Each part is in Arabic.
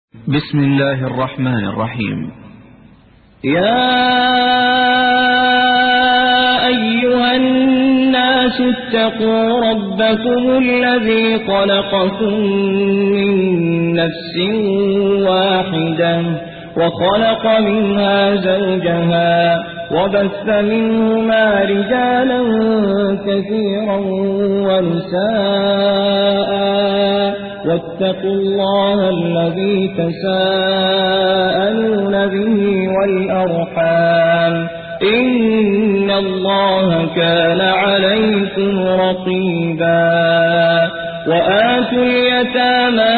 بسم الله الرحمن الرحيم. يا أيها الناس اتقوا ربكم الذي خلقكم من نفس واحدة وخلق منها زوجها وبث منهما رجالا كثيرا ونساء واتقوا الله الذي تساءلون به والأرحام إن الله كان عليكم رقيبا. وآتوا اليتامى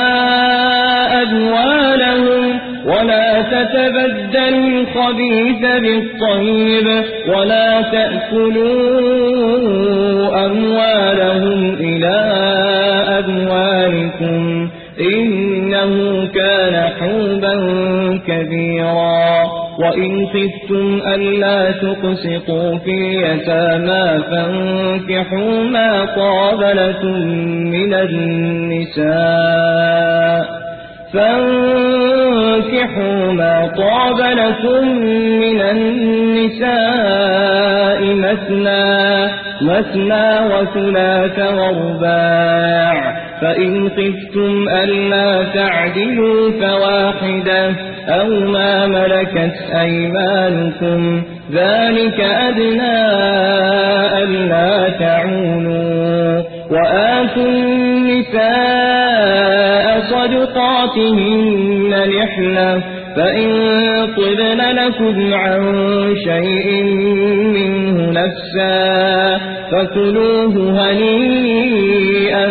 أموالهم ولا تتبدلوا الخبيث بالطيب ولا تأكلوا أموالهم إلى أموالكم إنه كان حوبا كبيرا. وإن خفتم ألا تقسطوا في اليتامى فانكحوا ما طاب لكم من النساء مثنى وثلاث ورباع فإن خفتم ألا تعدلوا فواحدة أو ما ملكت أيمانكم ذلك أدنى ألا تعولوا. وآتوا النساء صدقاتهن نحلة فإن طبن لكم عن شيء منه نفسا فكلوه هنيئا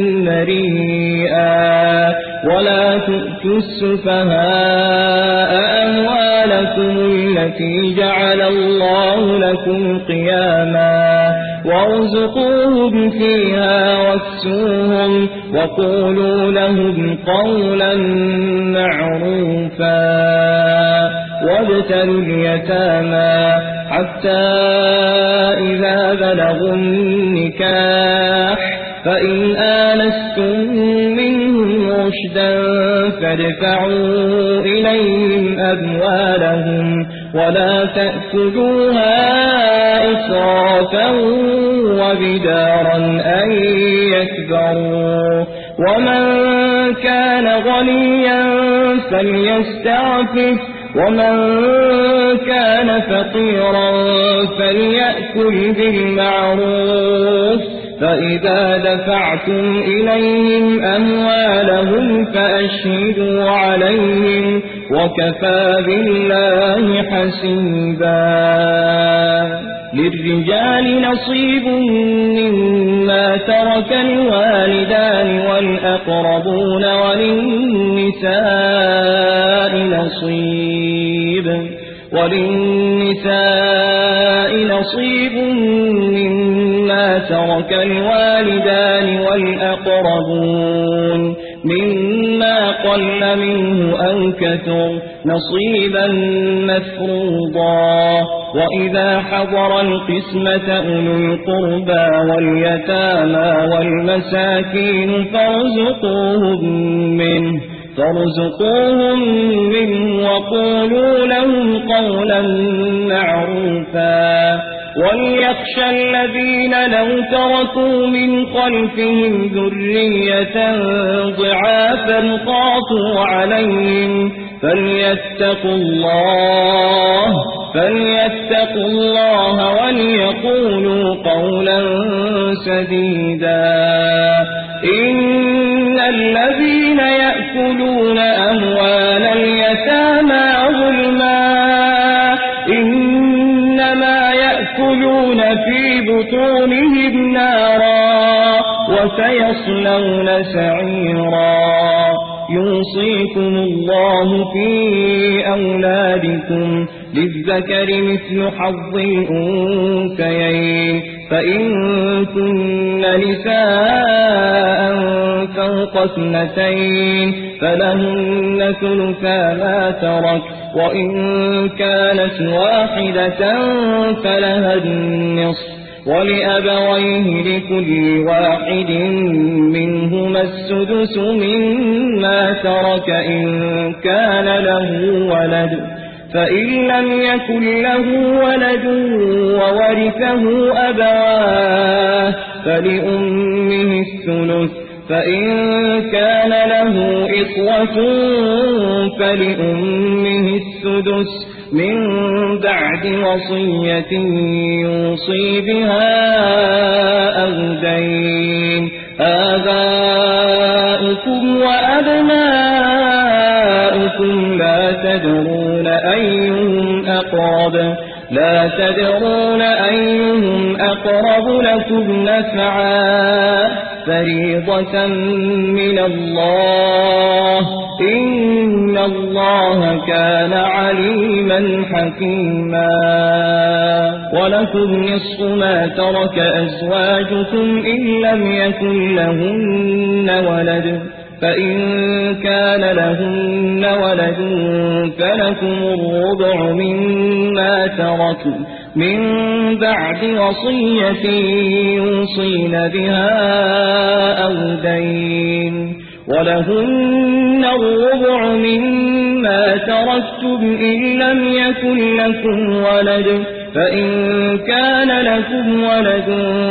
مريئا. ولا تؤتوا السفهاء أموالكم التي جعل الله لكم قياما وارزقوهم فيها واكسوهم وقولوا لهم قولا معروفا. وابتلوا اليتامى حتى إذا بلغوا النكاح فإن آنستم منهم رشدا فادفعوا إليهم أموالهم ولا تأكلوها إسرافا وبدارا أن يكبروا. ومن كان غنيا فليستعفف ومن كان فقيرا فليأكل بالمعروف. فإذا دفعتم إليهم أموالهم فأشهدوا عليهم وكفى بالله حسيبا. للرجال نصيب مما ترك الوالدان والأقربون وللنساء نصيب مما ترك الوالدان والأقربون مما قل منه أو كثر نصيبا مفروضا. وإذا حضر القسمة أولو القربى واليتامى والمساكين فارزقوهم منه وقولوا لهم قولا معروفا. وليخشى الذين لو تركوا من خلفهم ذرية ضعافا خافوا عليهم فليتقوا الله وليقولوا قولا سديدا. إن الذين يأكلون أموال اليتامى ظلما إنما يأكلون في بطونهم نارا وسيصلون سعيرا. يوصيكم الله في أولادكم للذكر مثل حظ الأنثيين فإن كن نساء فوق 2 فلهن ثلثا ما ترك وإن كانت واحدة فلها النصف ولأبويه لكل واحد منهما السدس مما ترك إن كان له ولد فإن لم يكن له ولد وورثه أبواه فلأمه الثلث فإن كان له إخوة فلأمه السدس من بعد وصية يوصي بها أو دين آباؤكم وأبناؤكم لا تدرون أيهم أقرب لكم نفعا فريضة من الله إن الله كان عليما حكيما ولكم نصف ما ترك أزواجكم إن لم يكن لهن ولد فإن كان لهن ولد فلكم الربع مما تركوا من بعد وصية يوصين بها أو دين ولهن الربع مما تركتم إن لم يكن لكم ولد فإن كان لكم ولد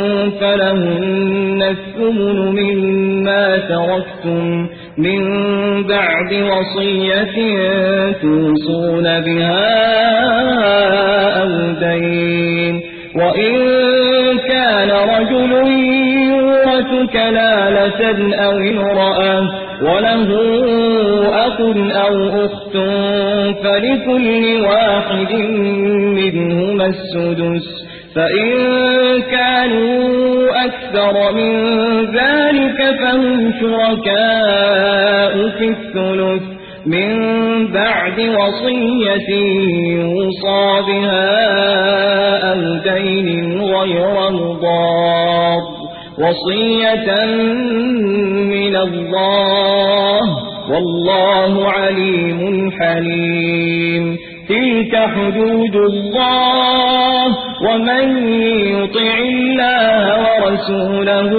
فلهن الثمن مما تركتم من بعد وصية توصون بها أو دين وإن كان رجل يورث كلالة أو امرأة وله أخ أو أخت فلكل واحد منهما السدس فإن كانوا أكثر من ذلك فهم شركاء في الثلث من بعد وصية يوصى بها أو دين غير مضار وصية من الله والله عليم حليم تلك حدود الله ومن يطع الله ورسوله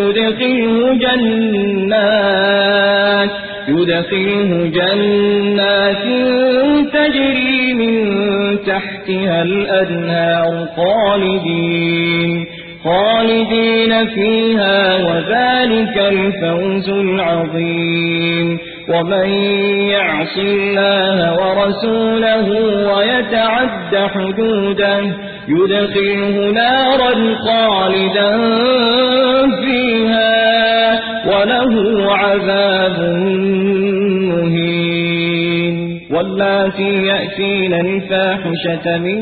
يدخله جنات تجري من تحتها الأنهار خالدين فيها وذلك الفوز العظيم ومن يعص الله ورسوله ويتعد حدوده يدخله نارا خالدا فيها وله عذاب مهين واللاتي يأتين الفاحشة من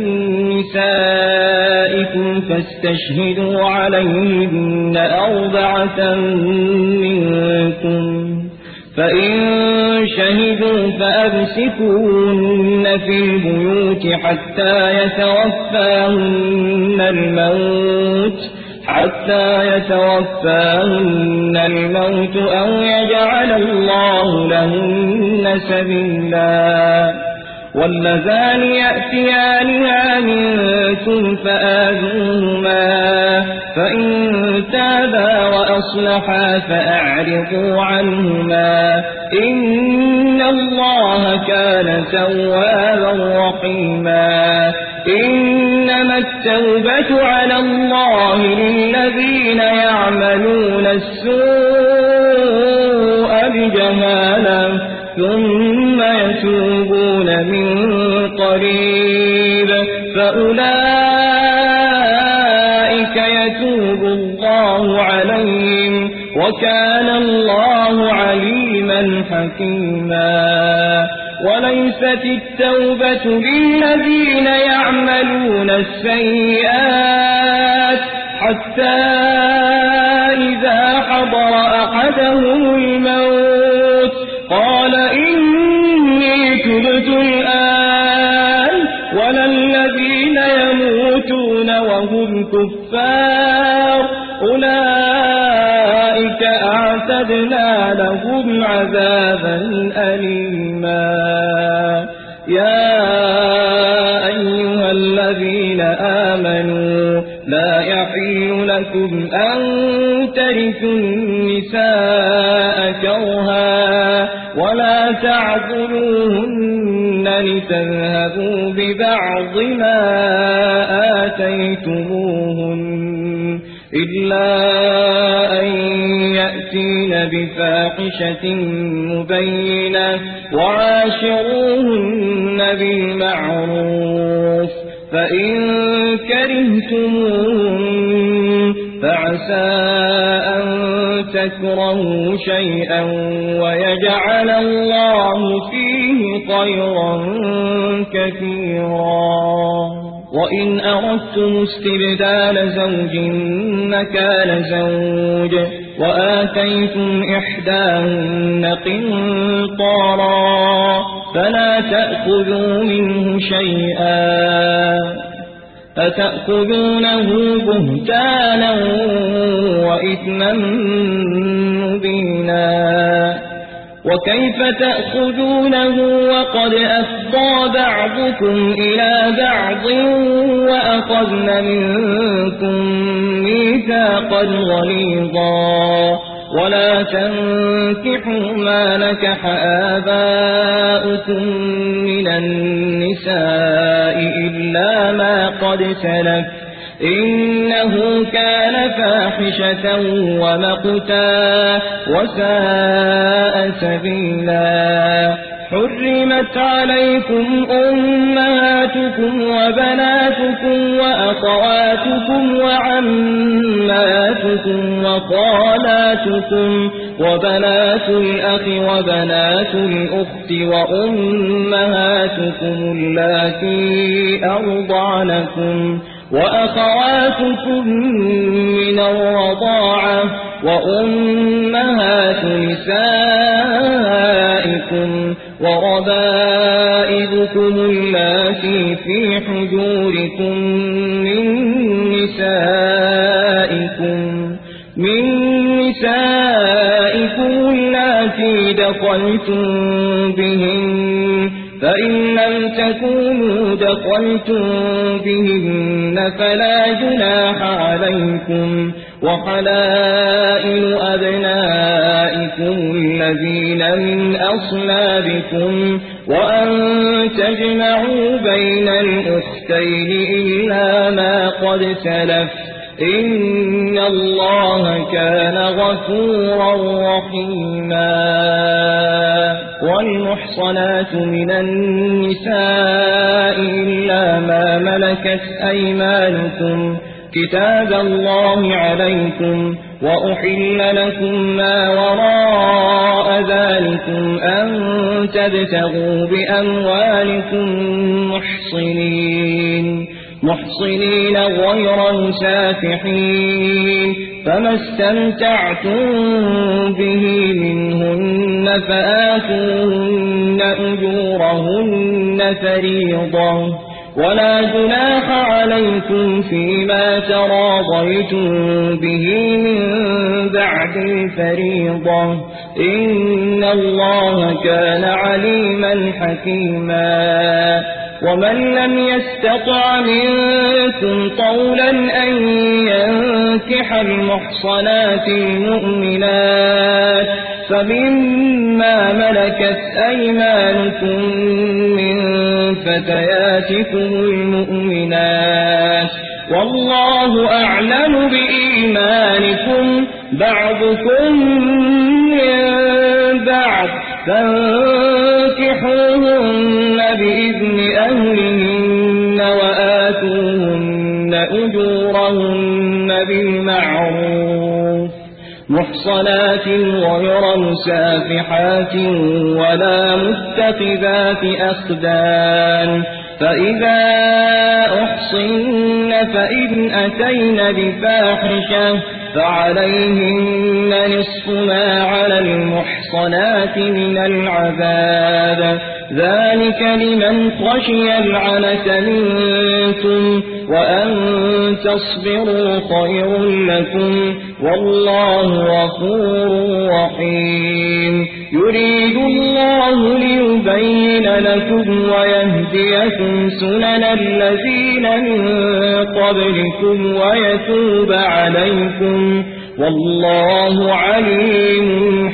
نسائكم فاستشهدوا عليهن 4 منكم فإن شهدوا فأمسكوهن في البيوت حتى يتوفاهن الموت أو يجعل الله لهن سبيلا واللذان يأتيانها منكم فآذوهما فإن تابا وأصلحا فأعرضوا عنهما إن الله كان توابا رحيما إنما التوبة على الله للذين يعملون السوء بجهالة ثم يتوبون من قريب فأولئك يتوب الله عليهم وكان الله عليما حكيما وليست التوبة للذين يعملون السيئات حتى إذا حضر أحدهم الموت قال إني تبت الآن ولا الذين يموتون وهم كفار أولئك أعتدنا لهم عذابا أليما يا أيها الذين آمنوا لا يحل عليكم أن ترثوا النساء كرها ولا تعضلوهن لتذهبوا ببعض ما آتيتموهن إلا أن يأتين بفاحشة مبينة وعاشروهن بالمعروف فإن كرهتموهن فعسى أن تكرهوا شيئا ويجعل الله فيه خيرا كثيرا وإن أردتم استبدال زوج مكان زوج وآتيتم إحداهن قنطارا فلا تأخذوا منه شيئا أتأخذونه بهتانا وإثما مبينا وكيف تأخذونه وقد أفضى بعضكم إلى بعض وأخذن منكم ميثاقا غليظا ولا تنكحوا ما نكح آباؤكم من النساء إلا ما قد سلف إنه كان فاحشة ومقتا وساء سبيلا حرمت عليكم أمهاتكم وبناتكم وأخواتكم وعماتكم وخالاتكم وبنات الأخ وبنات الأخت وأمهاتكم اللاتي أرضعنكم وأخواتكم من الرضاعة وأمهات نسائكم وربائبكم اللاتي في حجوركم من نسائكم اللاتي دخلتم بهن فإن لم تكونوا دخلتم بهن فلا جناح عليكم وحلائل أبنائكم الذين من أصلابكم وأن تجمعوا بين الأختين إلا ما قد سلف إن الله كان غفورا رحيما والمحصنات من النساء إلا ما ملكت أيمانكم كتاب الله عليكم وأحل لكم ما وراء ذلكم أن تبتغوا بأموالكم محصنين غير مسافحين فما استمتعتم به منهن فآتوهن أجورهن فريضة ولا جناح عليكم فيما تراضيتم به من بعد الفريضة إن الله كان عليما حكيما ومن لم يستطع منكم طولا أن ينكح المحصنات المؤمنات فمما ملكت أيمانكم من فتياتكم المؤمنات والله أعلم بإيمانكم بعضكم من بعض فانكحوهن بإذن أهلهن وآتوهن أجورهن بالمعروف محصنات غير مسافحات ولا متخذات أخدان فإذا أحصن فإن أتين بفاحشة فعليهن نصف ما على المحصنات من العذاب ذلك لمن خشي العنة منكم وأن تصبروا خير لكم والله غفور رحيم يريد الله ليبين لكم ويهديكم سنن الذين من قبلكم ويتوب عليكم والله عليم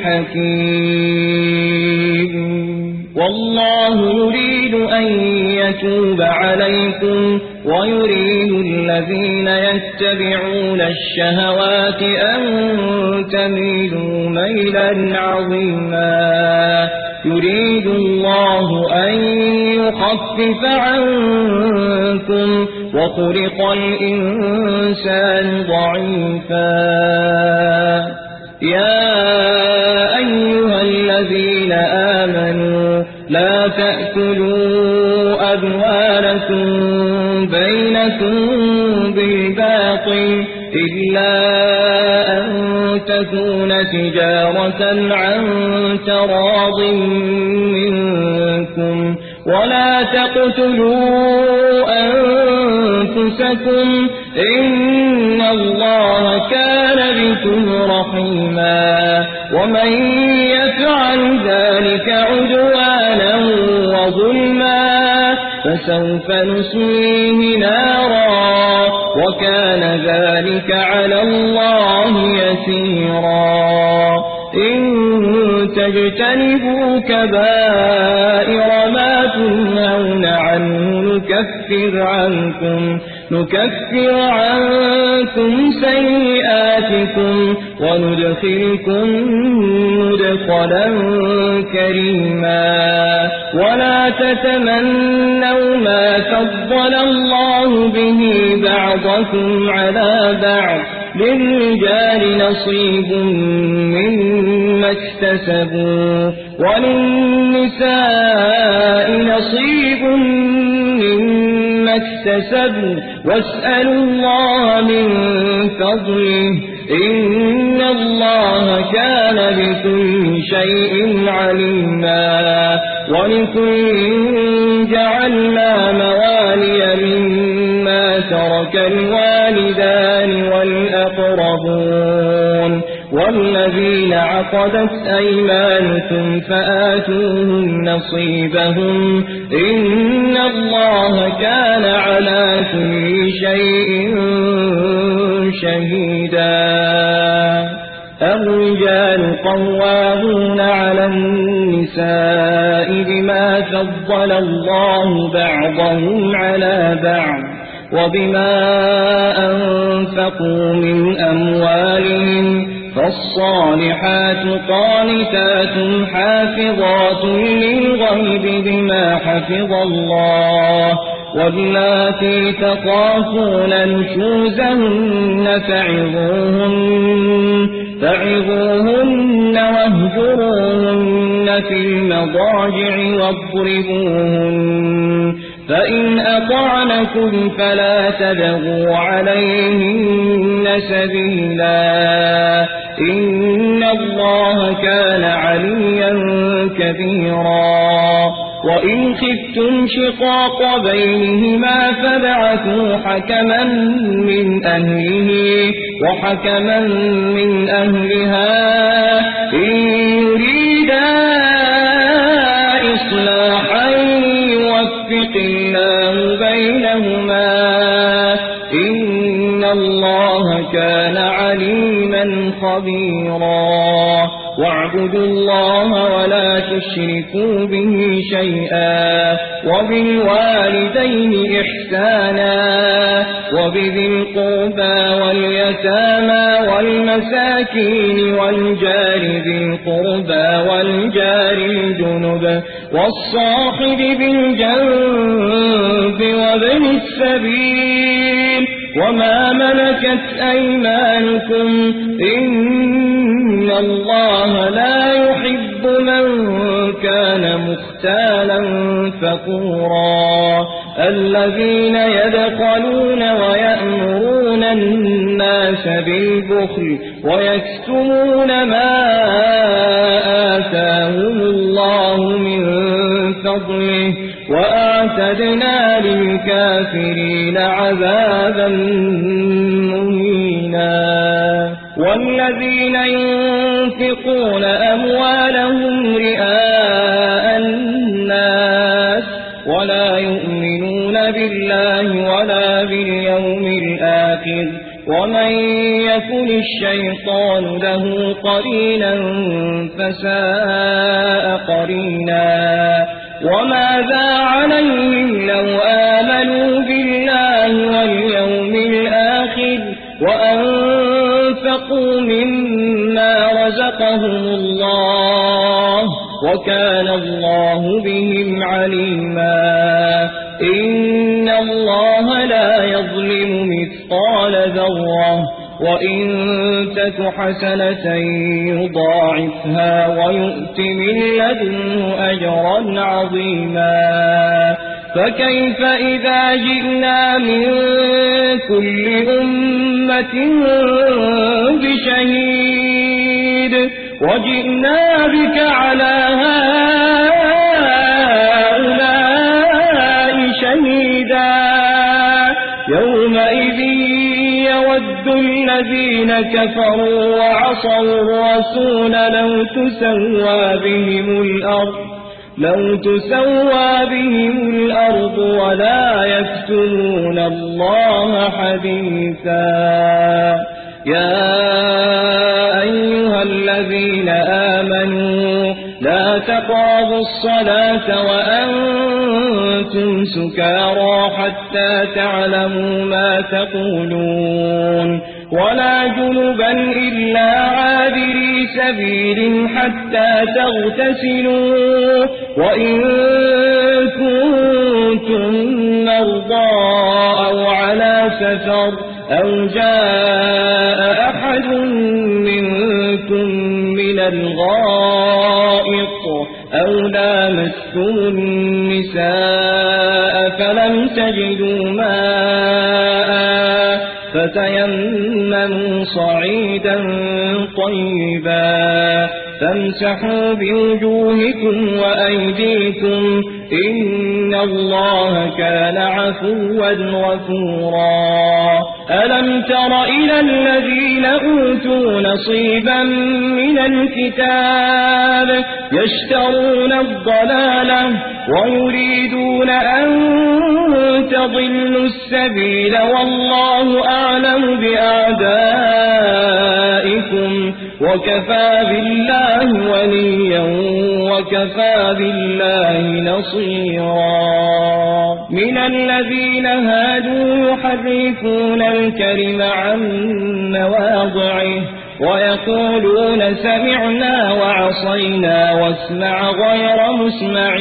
حكيم والله يريد أن يتوب عليكم ويريد الذين يتبعون الشهوات أن تميلوا ميلا عظيما يريد الله أن يخفف عنكم وخلق الإنسان ضعيفا يا أيها الذين آمنوا لا تأكلوا أموالكم بينكم بالباطل إلا أن تكون تجارة عن تراض منكم ولا تقتلوا أنفسكم إن الله كان بكم رحيما ومن يفعل ذلك عدوانا وظلما فسوف نصليه نارا وكان ذلك على الله يسيرا إن تجتنبوا كبائر ما تنهون عنه نكفر عنكم سيئاتكم وندخلكم مدخلا كريما ولا تتمنوا ما فضل الله به بعضكم على بعض للرجال نصيب مما اكتسبوا وللنساء نصيب مما اكتسبوا واسألوا الله من فضله إن الله كان بكل شيء عليما ولكل جعلنا موالي مما ترك الوالدان والأقربون والذين عقدت أيمانكم فآتوهم نصيبهم إن الله كان على كل شيء شهيدا الرجال قوامون على النساء بما فضل الله بعضهم على بعض وبما أنفقوا من أموالهم فالصالحات قانتات حافظات للغيب بما حفظ الله واللاتي تخافون نشوزهن فعظوهن واهجروهن في المضاجع واضربوهن فإن أطعنكم فلا تبغوا عليهن سبيلا إن الله كان عليا كبيرا وإن خفتم شقاق بينهما فابعثوا حكما من أهله وحكما من أهلها إن يريدا إصلاحا يوفق الله بينهما إن الله كان عليما خبيرا واعبدوا الله ولا تشركوا به شيئا وبالوالدين إحسانا وبذي القربى واليتامى والمساكين والجار ذي القربى والجار الجنب والصاحب بالجنب وابن السبيل وما ملكت أيمانكم إن الله لا يحب من كان مختالا فخورا الذين يبخلون ويأمرون الناس بالبخل ويكتمون ما آتاهم الله من فضله وأعتدنا للكافرين عذابا مهينا. والذين ينفقون أموالهم رئاء الناس ولا يؤمنون بالله ولا باليوم الآخر ومن يكن الشيطان له قرينا فساء قرينا. وماذا عليهم لو آمنوا بالله واليوم الآخر وأنفقوا مما رزقهم الله وكان الله بهم عليما. إن الله لا يظلم مثقال ذرة وإن تك حسنة يضاعفها ويؤت من لدنه أجرا عظيما. فكيف إذا جئنا من كل أمة بشهيد وجئنا بك على هؤلاء شهيدا. يومئذ يود الذين كفروا وعصوا الرسول لو تسوى بهم الأرض ولا يكتمون الله حديثا. يا أيها الذين آمنوا لا تقربوا الصلاة وأنتم سكارى حتى تعلموا ما تقولون ولا جنبا إلا عابري سبيل حتى تغتسلوا وإن كنتم مرضى أو على سفر أو جاء أحد منكم من الغائط أو لامستم النساء فلم تجدوا ماء فتيمموا صعيدا طيبا فامسحوا بوجوهكم وأيديكم إن الله كان عفوا غفورا. ألم تر إلى الذين أوتوا نصيبا من الكتاب يشترون الضلالة ويريدون أن تضلوا السبيل والله أعلم بأعدائكم وكفى بالله وليا وكفى بالله نصيرا. من الذين هادوا يحرفون الكلم عن مواضعه ويقولون سمعنا وعصينا واسمع غير مسمع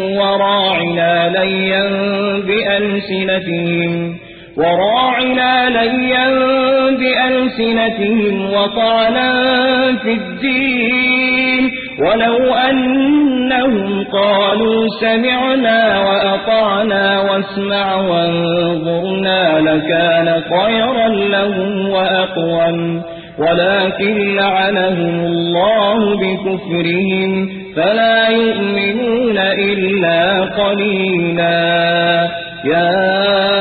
وراعنا ليا بألسنتهم وطعنا في الدين ولو أنهم قالوا سمعنا وأطعنا واسمع وانظرنا لكان خيرا لهم وأقوم ولكن لعنهم الله بكفرهم فلا يؤمنون إلا قليلا. يا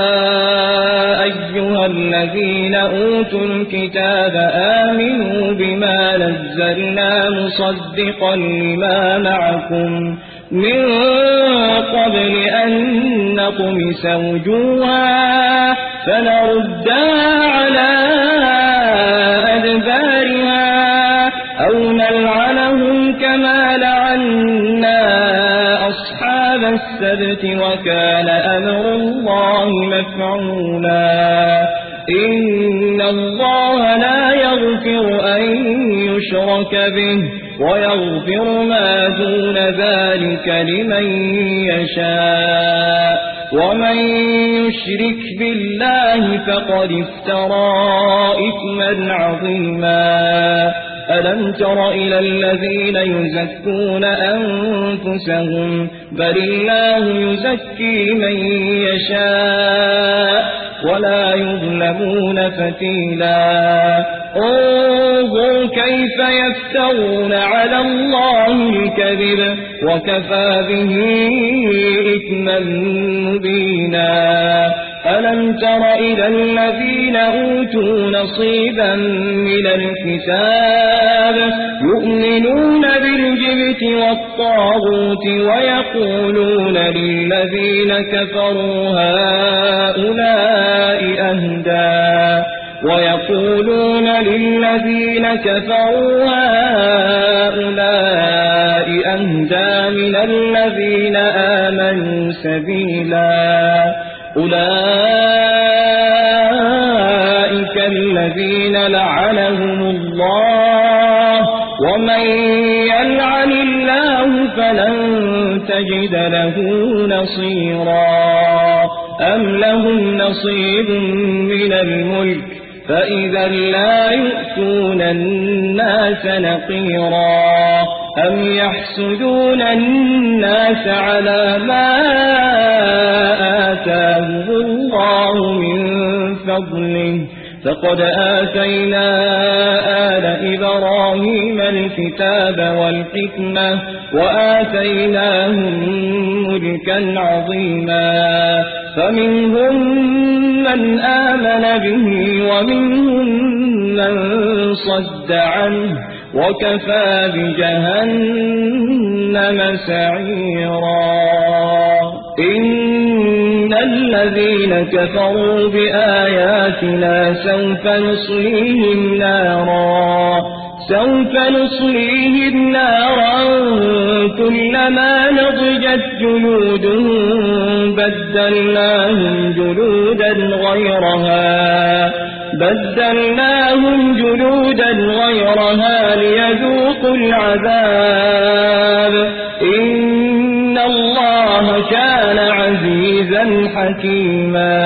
أيها الذين أوتوا الكتاب آمنوا بما نزلنا مصدقا لما معكم من قبل أن نطمس وجوها فنردها على أدبارها أو نلعنهم كما لعنا أصحاب السبت وكان أمر الله مفعولا. إن الله لا يغفر أن يشرك به ويغفر ما دون ذلك لمن يشاء ومن يشرك بالله فقد افترى إثما عظيما. ألم تر إلى الذين يزكون أنفسهم بل الله يزكي من يشاء ولا يظلمون فتيلا انظر كيف يفترون على الله الكذب وكفى به إثما مبينا ألم تر إلى الذين أوتوا نصيبا من الكتاب يؤمنون بالجبت والطاغوت ويقولون للذين كفروا هؤلاء أهدى من الذين آمنوا سبيلا أولئك الذين لعنهم الله ومن يلعن الله فلن تجد له نصيرا أم لهم نصيب من الملك فإذا لا يؤتون الناس نقيرا أم يحسدون الناس على ما آتاهم الله من فضله فقد آتينا آل إبراهيم الكتاب والحكمة وآتيناهم ملكا عظيما فمنهم من آمن به ومنهم من صد عنه وكفى بجهنم سعيرا إن الذين كفروا بآياتنا سوف نصليهم نارا كلما نضجت جلودهم بدلناهم جلودا غيرها ليذوقوا العذاب إن الله كان عزيزا حكيما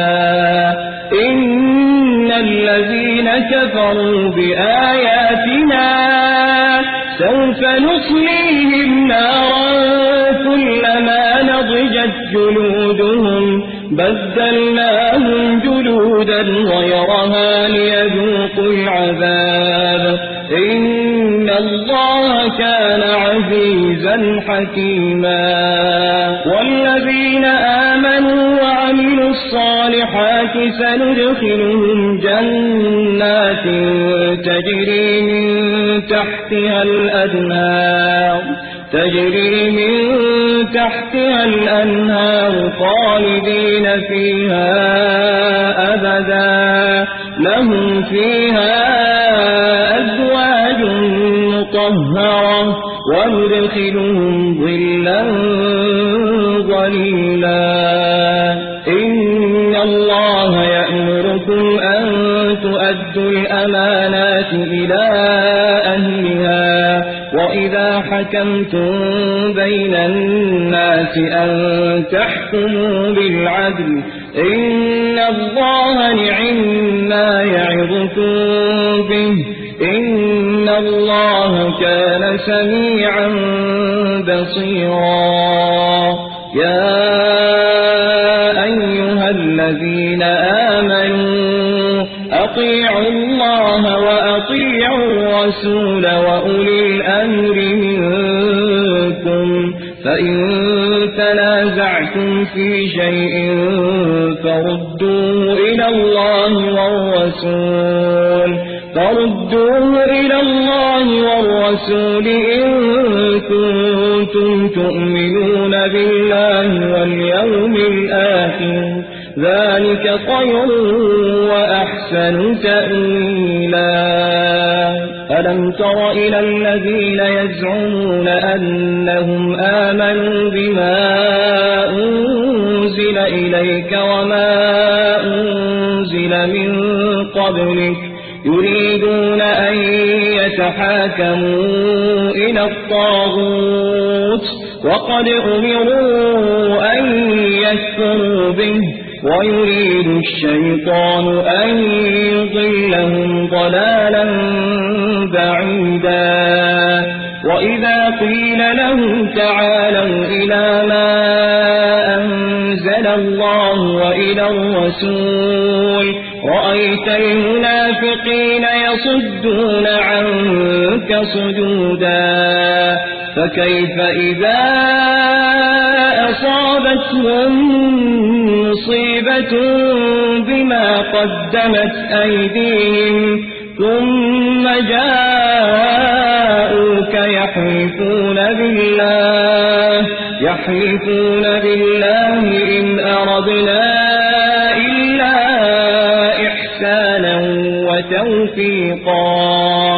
إن الذين كفروا بآياتنا سوف نصليهم نارا كلما نضجت جلودهم بدلناهم جلودا غيرها ليذوقوا العذاب إن الله كان عزيزا حكيما والذين آمنوا وعملوا الصالحات سندخلهم جنات تجري من تحتها الأنهار خالدين فيها أبدا لهم فيها أزواج مطهرة وندخلهم ظلا ظليلا إن الله يأمركم أن تؤدوا الأمانات إلى أهلها وإذا حكمتم بين الناس أن تحكموا بالعدل إن الله نعم ما يعظكم به إن الله كان سميعا بصيرا يا أيها الذين آمنوا أطيعوا الله وأطيعوا الرسول وأولي الأمر منكم فإن تنازعتم في شيء فردوه إلى الله والرسول إن كنتم تؤمنون بالله واليوم الآخر ذلك خير وأحسن تأويلا ألم تر إلى الذين يزعمون أنهم آمنوا بما أنزل إليك وما أنزل من قبلك يريدون أن يتحاكموا إلى الطاغوت وقد أمروا أن يكفروا به ويريد الشيطان أن يضلهم ضلالا بعيدا وإذا قيل لهم تعالوا إلى ما أنزل الله وإلى من الرسول رأيت المنافقين يصدون عنك صدودا فكيف إذا أصابتهم مصيبة بما قدمت أيديهم ثم جاءوك يحلفون بالله إن أردنا إلا إحسانا وتوفيقا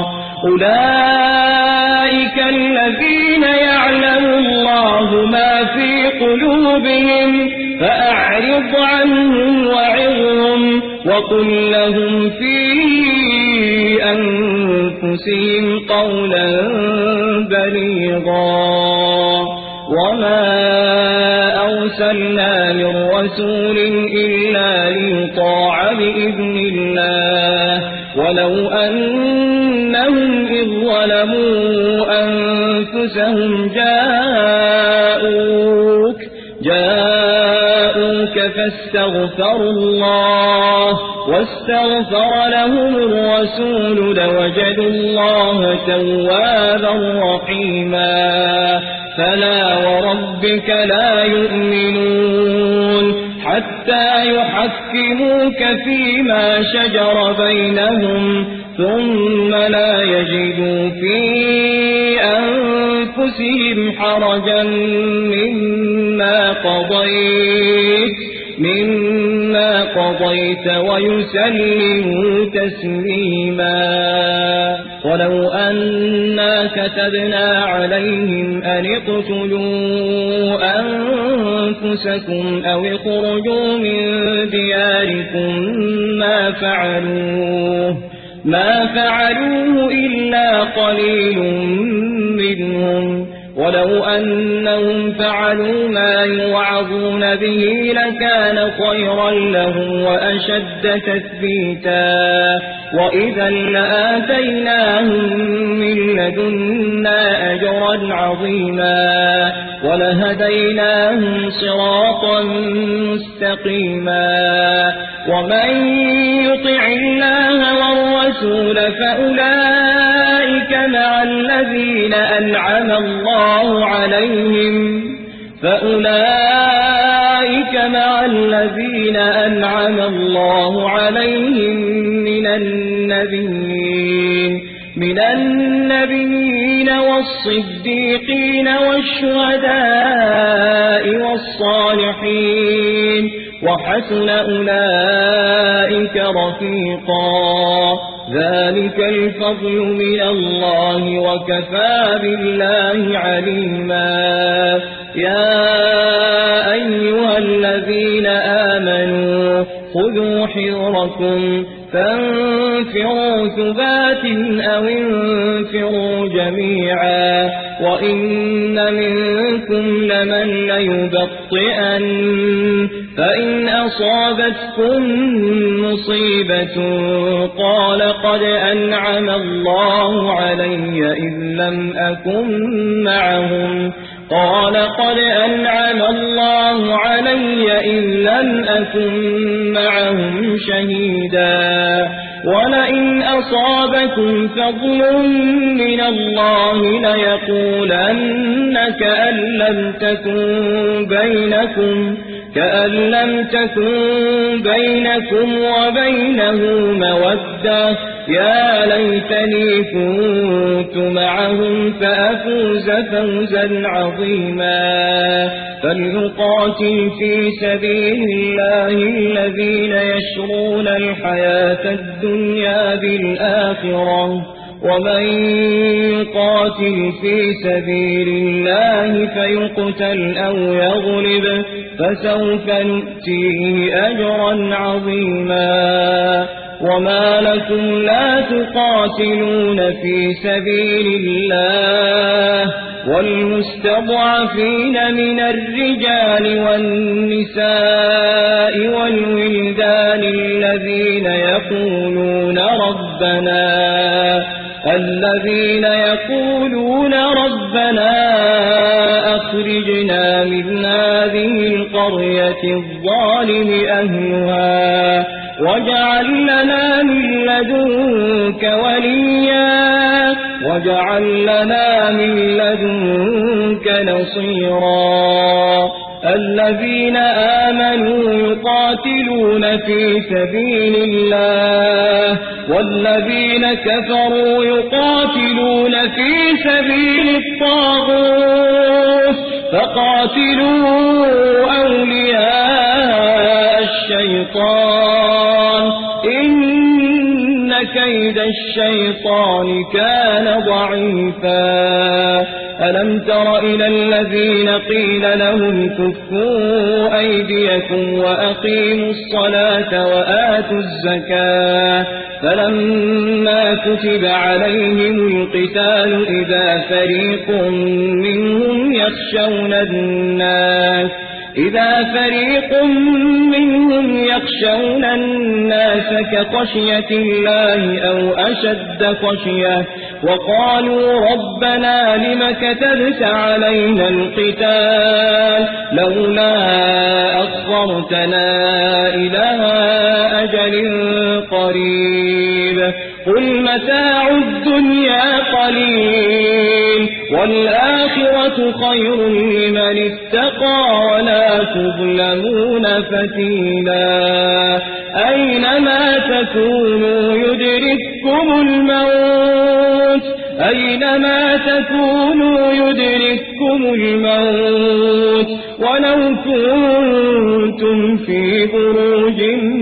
أولئك الذين يعلم الله ما في قلوبهم فأعرض عنهم وعظهم وقل لهم في أنفسهم قولا بليغا وما أرسلنا من رسول إلا ليطاع بإذن الله ولو أنهم إذ ظلموا أنفسهم جاءوك فاستغفروا الله واستغفر لهم الرسول لوجدوا الله توابا رحيما فلا وربك لا يؤمنون حتى يحكموك فيما شجر بينهم ثم لا يجدوا في أنفسهم حرجا مما قضيت ويسلموا تسليما ولو أنا كتبنا عليهم أن اقتلوا أنفسكم أو اخرجوا من دياركم ما فعلوه إلا قليل منهم ولو أنهم فعلوا ما يوعظون به لكان خيرا لهم وأشد تثبيتا وإذا لآتيناهم من لدنا أجرا عظيما ولهديناهم صراطا مستقيما ومن يطع الله والرسول فأولئك مع الذين أنعم الله عليهم من النبيين والصديقين والشهداء والصالحين وحسن أولئك رفيقا ذلك الفضل من الله وكفى بالله عليما يا أيها الذين آمنوا خذوا حذركم فانفروا ثبات أو انفروا جميعا وإن منكم لمن ليبطئن فإن أصابتكم مصيبة قال قد أنعم الله علي إذ لم أكن معهم شهيدا ولئن أصابكم فضل من الله ليقولن كأن لم تكن بينكم وبينه مودة يا ليتني كنت معهم فأفوز فوزا عظيما فليقاتل في سبيل الله الذين يشرون الحياة الدنيا بالآخرة ومن يقاتل في سبيل الله فيقتل أو يغلب فسوف نؤتيه أجرا عظيما وما لكم لا تقاتلون في سبيل الله والمستضعفين من الرجال والنساء والولدان الذين يقولون ربنا أخرجنا من هذه هذه القرية الظالم أهلها واجعل لنا من لدنك وليا واجعل لنا من لدنك نصيرا الذين آمنوا يقاتلون في سبيل الله والذين كفروا يقاتلون في سبيل الطاغوت فقاتلوا أولياء الشيطان إن كيد الشيطان كان ضعيفا ألم تر إلى الذين قيل لهم كفوا أيديكم وأقيموا الصلاة وآتوا الزكاة فلما كتب عليهم القتال إذا فريق منهم يخشون الناس كخشية الله أو أشد خشية وقالوا ربنا لم كتبت علينا القتال لولا أخرتنا إلى أجل قريب قل متاع الدنيا قليل والآخرة خير لمن اتقى ولا تظلمون فتيلا أينما تكونوا يدرككم الموت ولو كنتم في بروج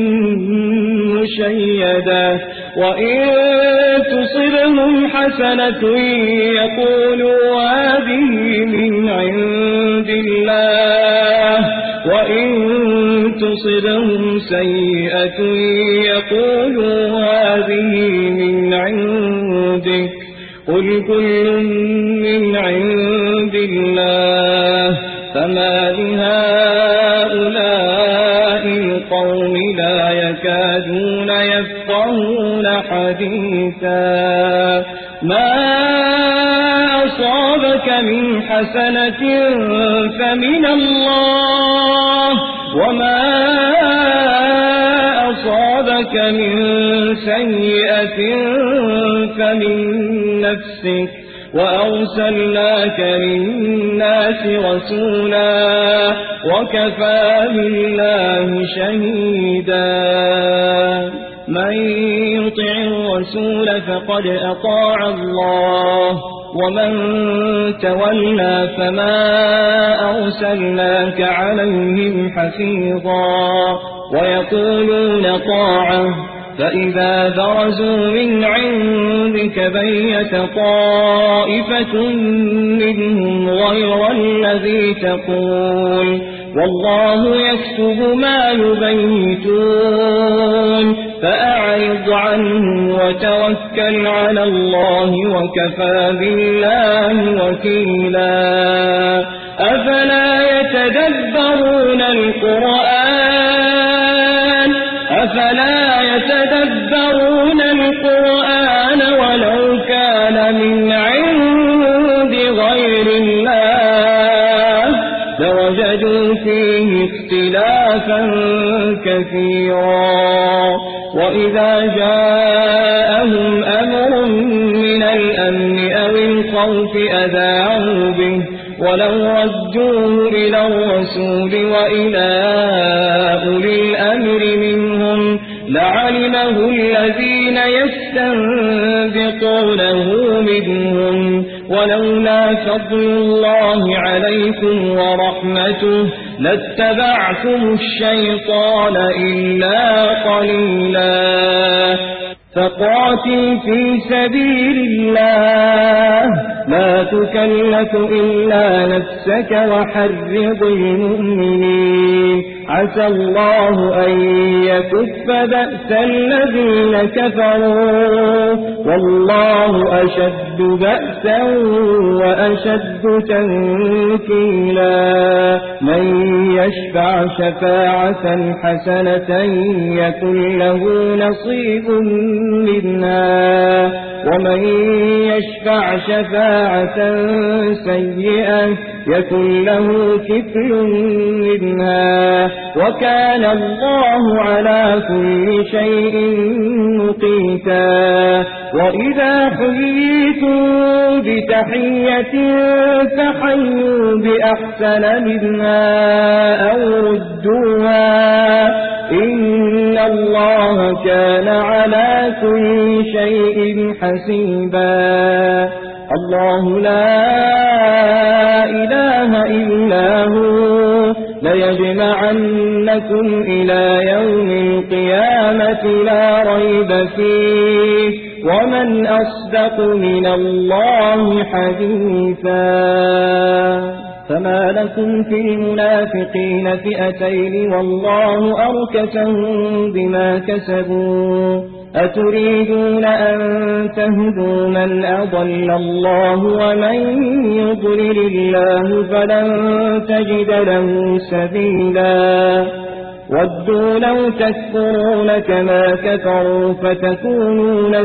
مشيدة وإن تصبهم حسنة يقولوا هذه من عند الله وإن تصبهم سيئة يقولوا هذه من عندك قل كل من عند الله فما لهؤلاء القوم لا يكادون يفقهون حديثا ما أصابك من حسنة فمن الله وما أصابك من سيئة فمن نفسك وأرسلناك للناس رسولا وكفى بالله شهيدا من يطع الرسول فقد أطاع الله ومن تولى فما أرسلناك عليهم حفيظا ويقولون طاعة فإذا برزوا من عندك بيت طائفة منهم غير الذي تقول والله يكتب ما يبيتون فأعرض عنهم وتوكل على الله وكفى بالله وكيلا أفلا يتدبرون القرآن ولو كان من عند غير الله لوجدوا فيه اختلافا كثيرا وإذا جاءهم أمر من الأمن أو الخوف أذاعوا به ولو ردوه إلى الرسول وإلى أولي الأمر منهم لعلمه الذين يستنبطونه منهم ولولا فضل الله عليكم ورحمته لاتبعتم الشيطان إلا قليلا فقاتل في سبيل الله لا تكلف إلا نفسك وحرض المؤمنين عسى الله أن يكف بأس الذين كفروا والله أشد بأسا وأشد تنكيلا من يشفع شفاعة حسنة يكن له نصيب منها ومن يشفع شفاعة سيئة يكن له كفل منها وكان الله على كل شيء مقيتا وإذا حييتم بتحية فحيوا بأحسن منها أو ردوها إن الله كان على كل شيء حسيبا الله لا إله إلا هو ليجمعنكم إلى يوم القيامة لا ريب فيه ومن أصدق من الله حديثا فما لكم في المنافقين فئتين والله أركسهم بما كسبوا أتريدون أن تهدوا من أضل الله ومن يضلل الله فلن تجد له سبيلا ودوا لو تكفرون كما كفروا فتكونون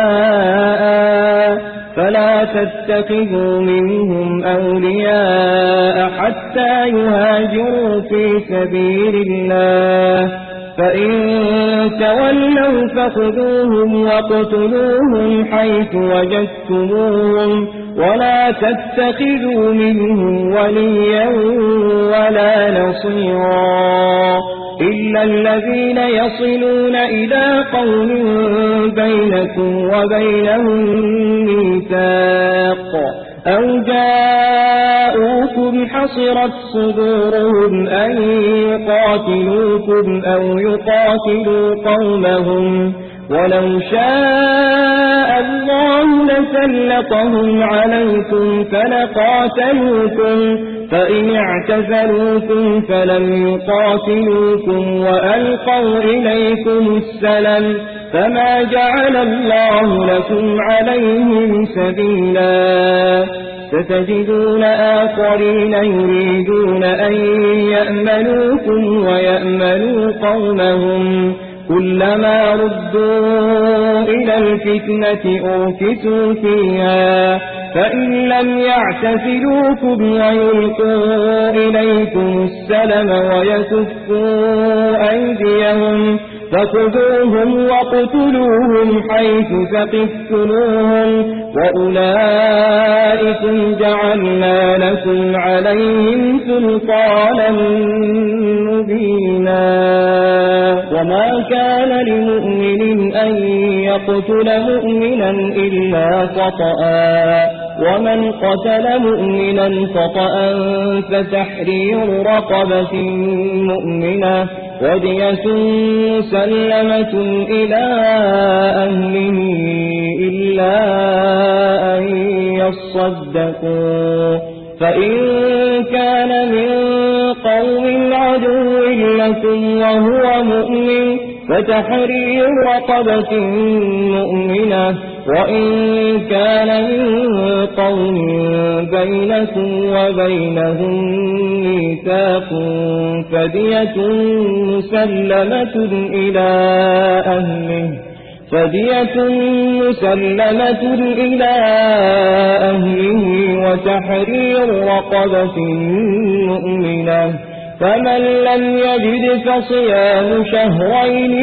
سواء فلا تتخذوا منهم أولياء حتى يهاجروا في سبيل الله فإن تولوا فخذوهم واقتلوهم حيث وجدتموهم ولا تتخذوا منهم وليا ولا نصيرا إلا الذين يصلون إلى قوم بينكم وبينهم ميثاق أو جاءوكم حصرت صدورهم أن يقاتلوكم أو يقاتلوا قومهم ولو شاء الله لسلطهم عليكم فلقاتلوكم فإن اعتزلوكم فلم يقاتلوكم وألقوا إليكم السلم فما جعل الله لكم عليهم سبيلا ستجدون آخرين يريدون أن يأمنوكم ويأمنوا قومهم كلما ردوا إلى الفتنة أركسوا فيها فإن لم يعتزلوكم ويلقوا إليكم السلم ويكفوا أيديهم فخذوهم واقتلوهم حيث ثقفتموهم وأولئكم جعلنا لكم عليهم سلطانا مبينا وما كان لمؤمن أن يقتل مؤمنا إلا خطأ ومن قتل مؤمنا خطأ فتحرير رقبة مؤمنة ودية مسلمة إلى أهله إلا أن يصدقوا فإن كان من قوم عدو لكم وهو مؤمن فتحرير رقبة مؤمنة وإن كان من قوم بينكم وبينهم ميثاق فدية مسلمة إلى أهله وتحرير رقبة مؤمنة فمن لم يجد فصيام شهرين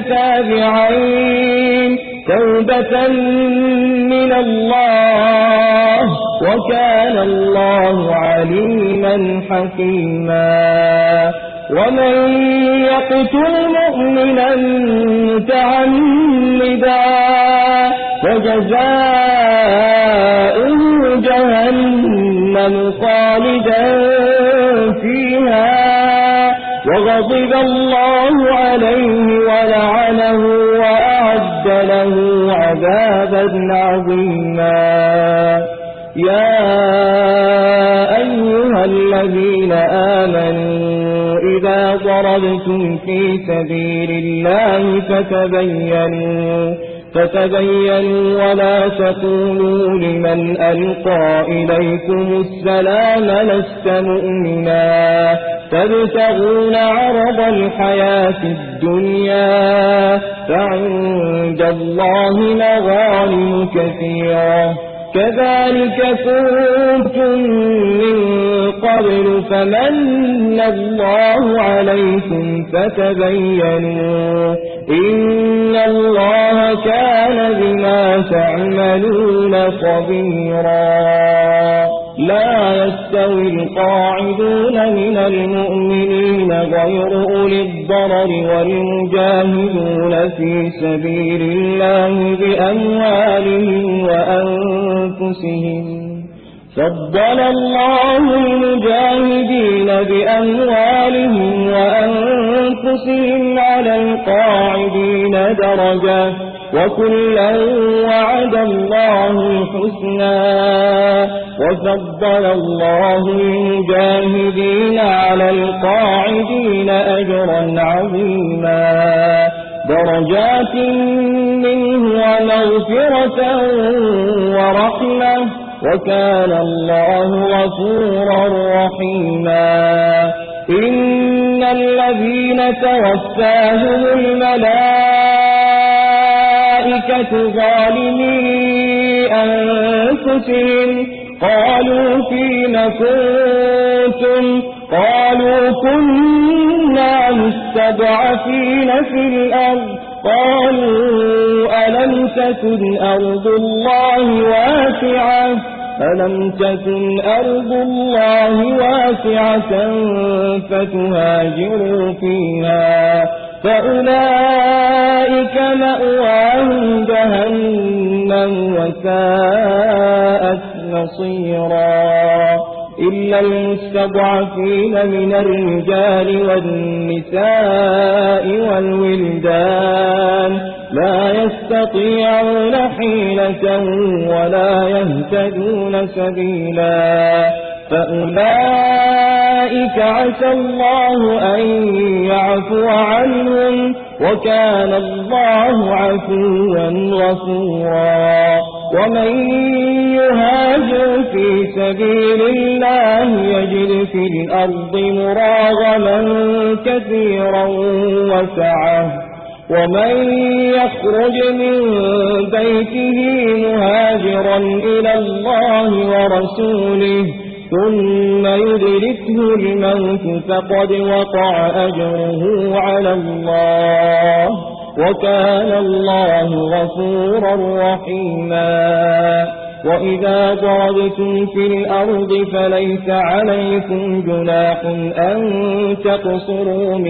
متتابعين توبة من الله وكان الله عليما حكيما ومن يقتل مؤمنا متعمدا فجزاؤه جهنم خالدا فيها وغضب الله عليه ولعنه وأعد له عذابا عظيما يا أيها الذين آمنوا إذا وإذا ضربتم في سبيل الله فتبينوا ولا تقولوا لمن ألقى إليكم السلام لست مؤمنا تبتغون عرض الحياة الدنيا فعند الله مغانم كثيرة كذلك كنتم من قبل فمن الله عليكم فتبينوا إن الله كان بما تعملون خبيرا لا يستوي القاعدون من المؤمنين غير أولي الضرر والمجاهدون في سبيل الله بأموالهم وأنفسهم فضل الله المجاهدين بأموالهم وأنفسهم على القاعدين درجة وكلا وعد الله الحسنى وفضل الله المجاهدين على القاعدين أجرا عظيما درجات منه ومغفرة ورحمة وكان الله غفورا رحيما إن الذين توفاهم الملائكة ظالمي أنفسهم قالوا فيم كنتم قالوا كنا مستضعفين في الأرض قالوا ألم تكن أرض الله واسعة فتهاجروا فيها فأولئك مأواهم جهنم وساءت مصيرا إلا المستضعفين من الرجال والنساء والولدان لا يستطيعون حيلة ولا يهتدون سبيلا فأولئك عسى الله أن يعفو عنهم وكان الله عفوا غفورا ومن يهاجر في سبيل الله يجد في الأرض مراغما كثيرا وسعة ومن يخرج من بيته مهاجرا إلى الله ورسوله ثم يدركه الموت فقد وقع أجره على الله وكان الله غفورا رحيما وإذا ضربتم في الأرض فليس عليكم جناح أن تقصروا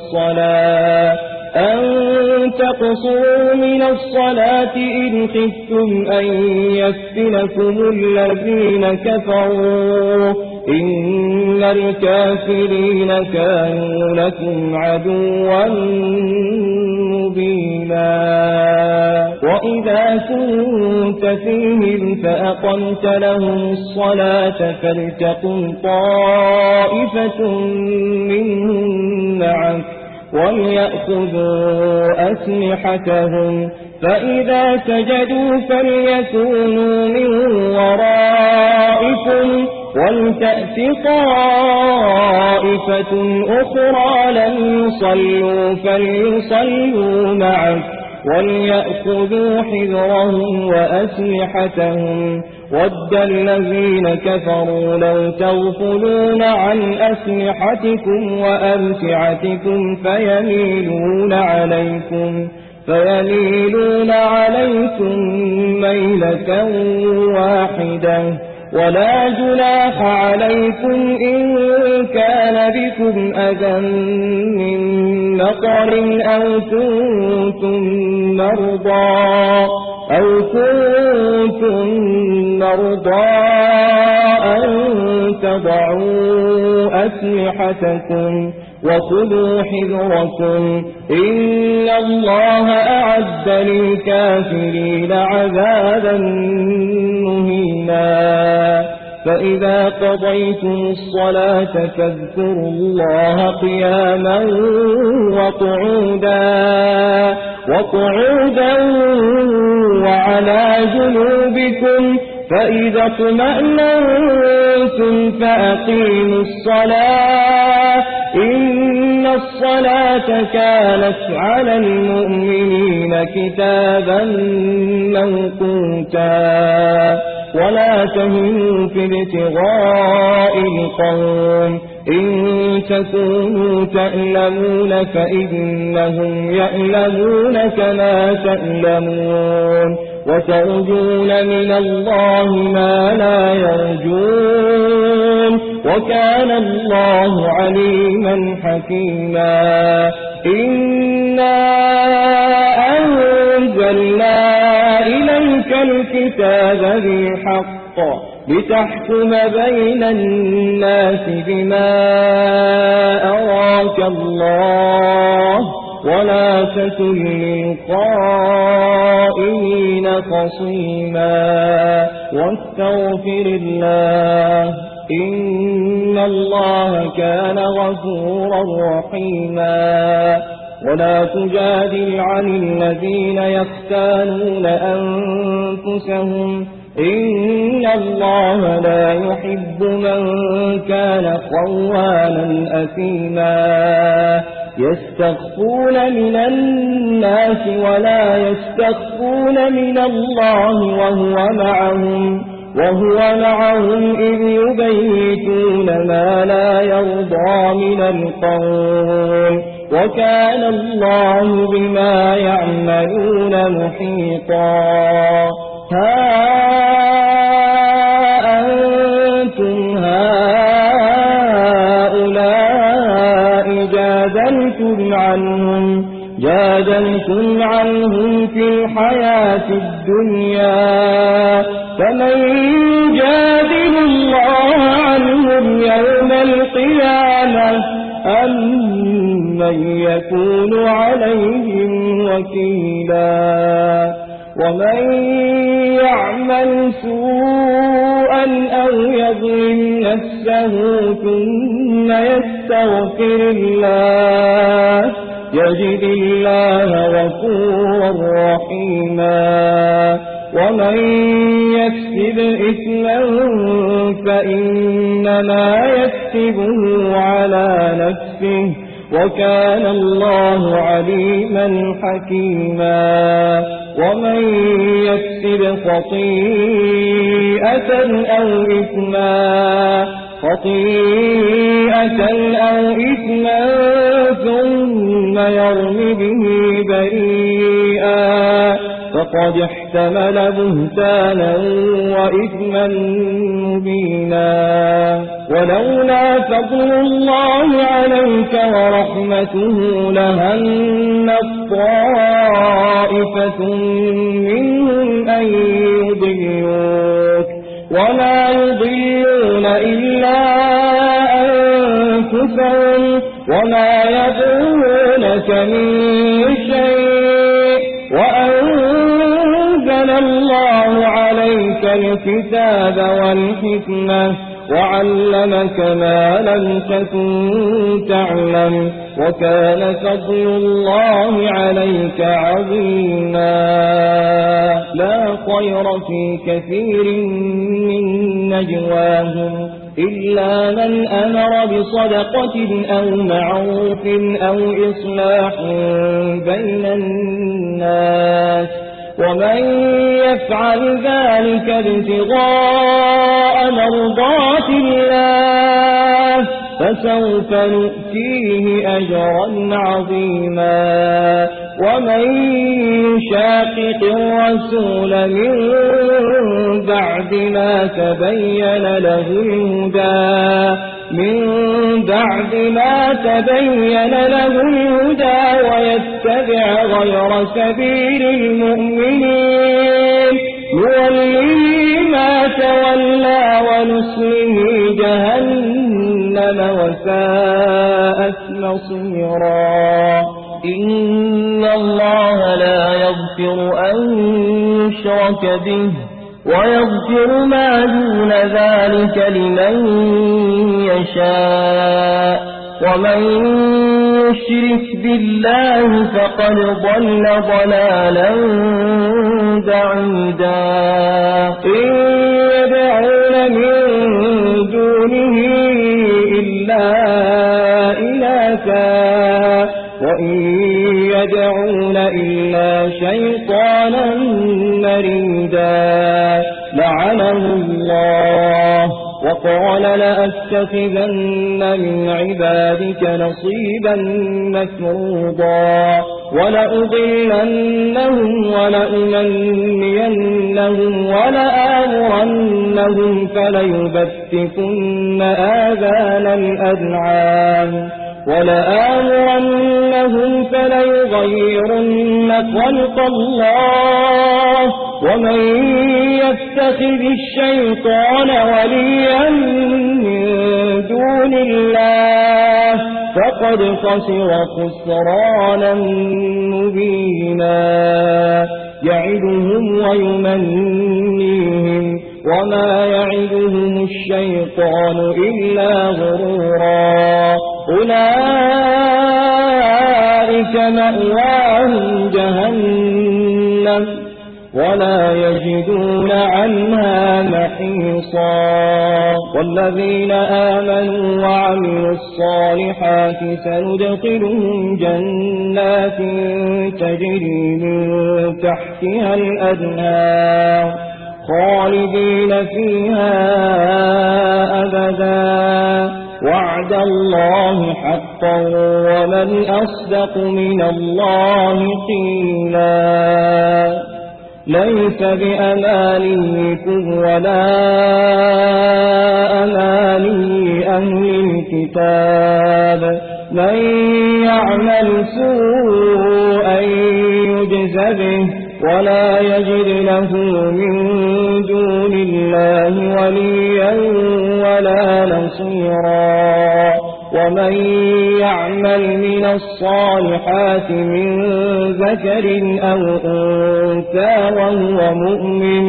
من الصلاة إن خفتم أن يفتنكم الذين كفروا إن الكافرين كانوا لكم عدوا مبينا وإذا كنت فيهم فأقمت لهم الصلاة فلتقم طائفة منهم معك وليأخذوا أسلحتهم فإذا سجدوا فليكونوا من ورائكم ولتأت طائفة أخرى لم يصلوا فليصلوا معك وليأخذوا حذرهم وأسلحتهم ود الذين كفروا لو تغفلون عن أسلحتكم وأمتعتكم فيميلون عليكم ميلة واحدة ولا جناح عليكم إن كان بكم أذى من مطر أو كنتم مرضى أن تضعوا أسلحتكم وخذوا حذركم إن الله أعد للكافرين عذابا مهينا فإذا قضيتم الصلاة فاذكروا الله قياما وقعودا وعلى جنوبكم فإذا اطمأننتم فأقيموا الصلاة إن الصلاة كانت على المؤمنين كتابا موقوتا ولا تهنوا في ابتغاء القوم إن تكونوا تألمون فإنهم يألمون كما تألمون وترجون من الله ما لا يرجون وكان الله عليما حكيما إنا أنزلنا إليك الكتاب بالحق لتحكم بين الناس بما أراك الله ولا تكن للخائنين خصيما واستغفر الله إن الله كان غفورا رحيما ولا تجادل عن الذين يختانون أنفسهم إن الله لا يحب من كان خوانا أثيما يستخفون من الناس ولا يستخفون من الله وهو معهم إذ يبيتون ما لا يرضى من القول وكان الله بما يعملون محيطا ها أنتم هؤلاء جادلتم عنهم في الحياة الدنيا فمن يجادل الله عنهم يوم القيامة أم من يكون عليهم وكيلا ومن يعمل سوءا أو يظلم نفسه ثم يستغفر الله يجد الله غفورا رحيما ومن يكسب إثما فإنما يكسبه على نفسه وكان الله عليما حكيما ومن يكسب خطيئة أو إثما ثم يرم به بريئا فقد احتمل بهتانا وإثما مبينا ولولا فضل الله عليك ورحمته لهمت طائفة منهم أن يضلوك وما يضلون إلا أنفسهم وما يدعونك من شيء وأنزل الله عليك الكتاب والحكمة وعلمك ما لم تكن تعلم وكان فضل الله عليك عظيما لا خير في كثير من نجواهم إلا من أمر بصدقة أو معروف أو إصلاح بين الناس ومن يفعل ذلك ابتغاء مرضات الله فسوف نؤتيه أجرا عظيما ومن يشاقق الرسول من بعد ما تبين له الهدى ويتبع غير سبيل المؤمنين نوله ما تولى ونصله جهنم وساءت مصيرا إن الله لا يغفر أن يشرك به ويغفر ما دون ذلك لمن يشاء ومن يشرك بالله فقد ضل ضلالا بعيدا إن يدعون من دونه إلا إناثا وإن يدعون إلا شيطانا مريدا لعنه الله وقال لأتخذن من عبادك نصيبا مفروضا ولأضلنهم ولأمنينهم ولآمرنهم فليبتكن آذان الأنعام ولآمرنهم فليغيرن خلق الله ومن يتخذ الشيطان وليا من دون الله فقد خسر خسرانا مبينا يعدهم ويمنيهم وما يعدهم الشيطان إلا غرورا أولئك مأواهم جهنم ولا يجدون عنها محيصا والذين آمنوا وعملوا الصالحات سندخلهم جنات تجري من تحتها الأنهار خالدين فيها أبدا وعد الله حقا ومن أصدق من الله قيلا ليس بأمانيكم ولا أماني أهل الكتاب من يعمل سوءا يجز به ولا يجد له من دون الله وليا ولا نصيرا ومن يعمل من الصالحات من ذكر أو أنثى وهو مؤمن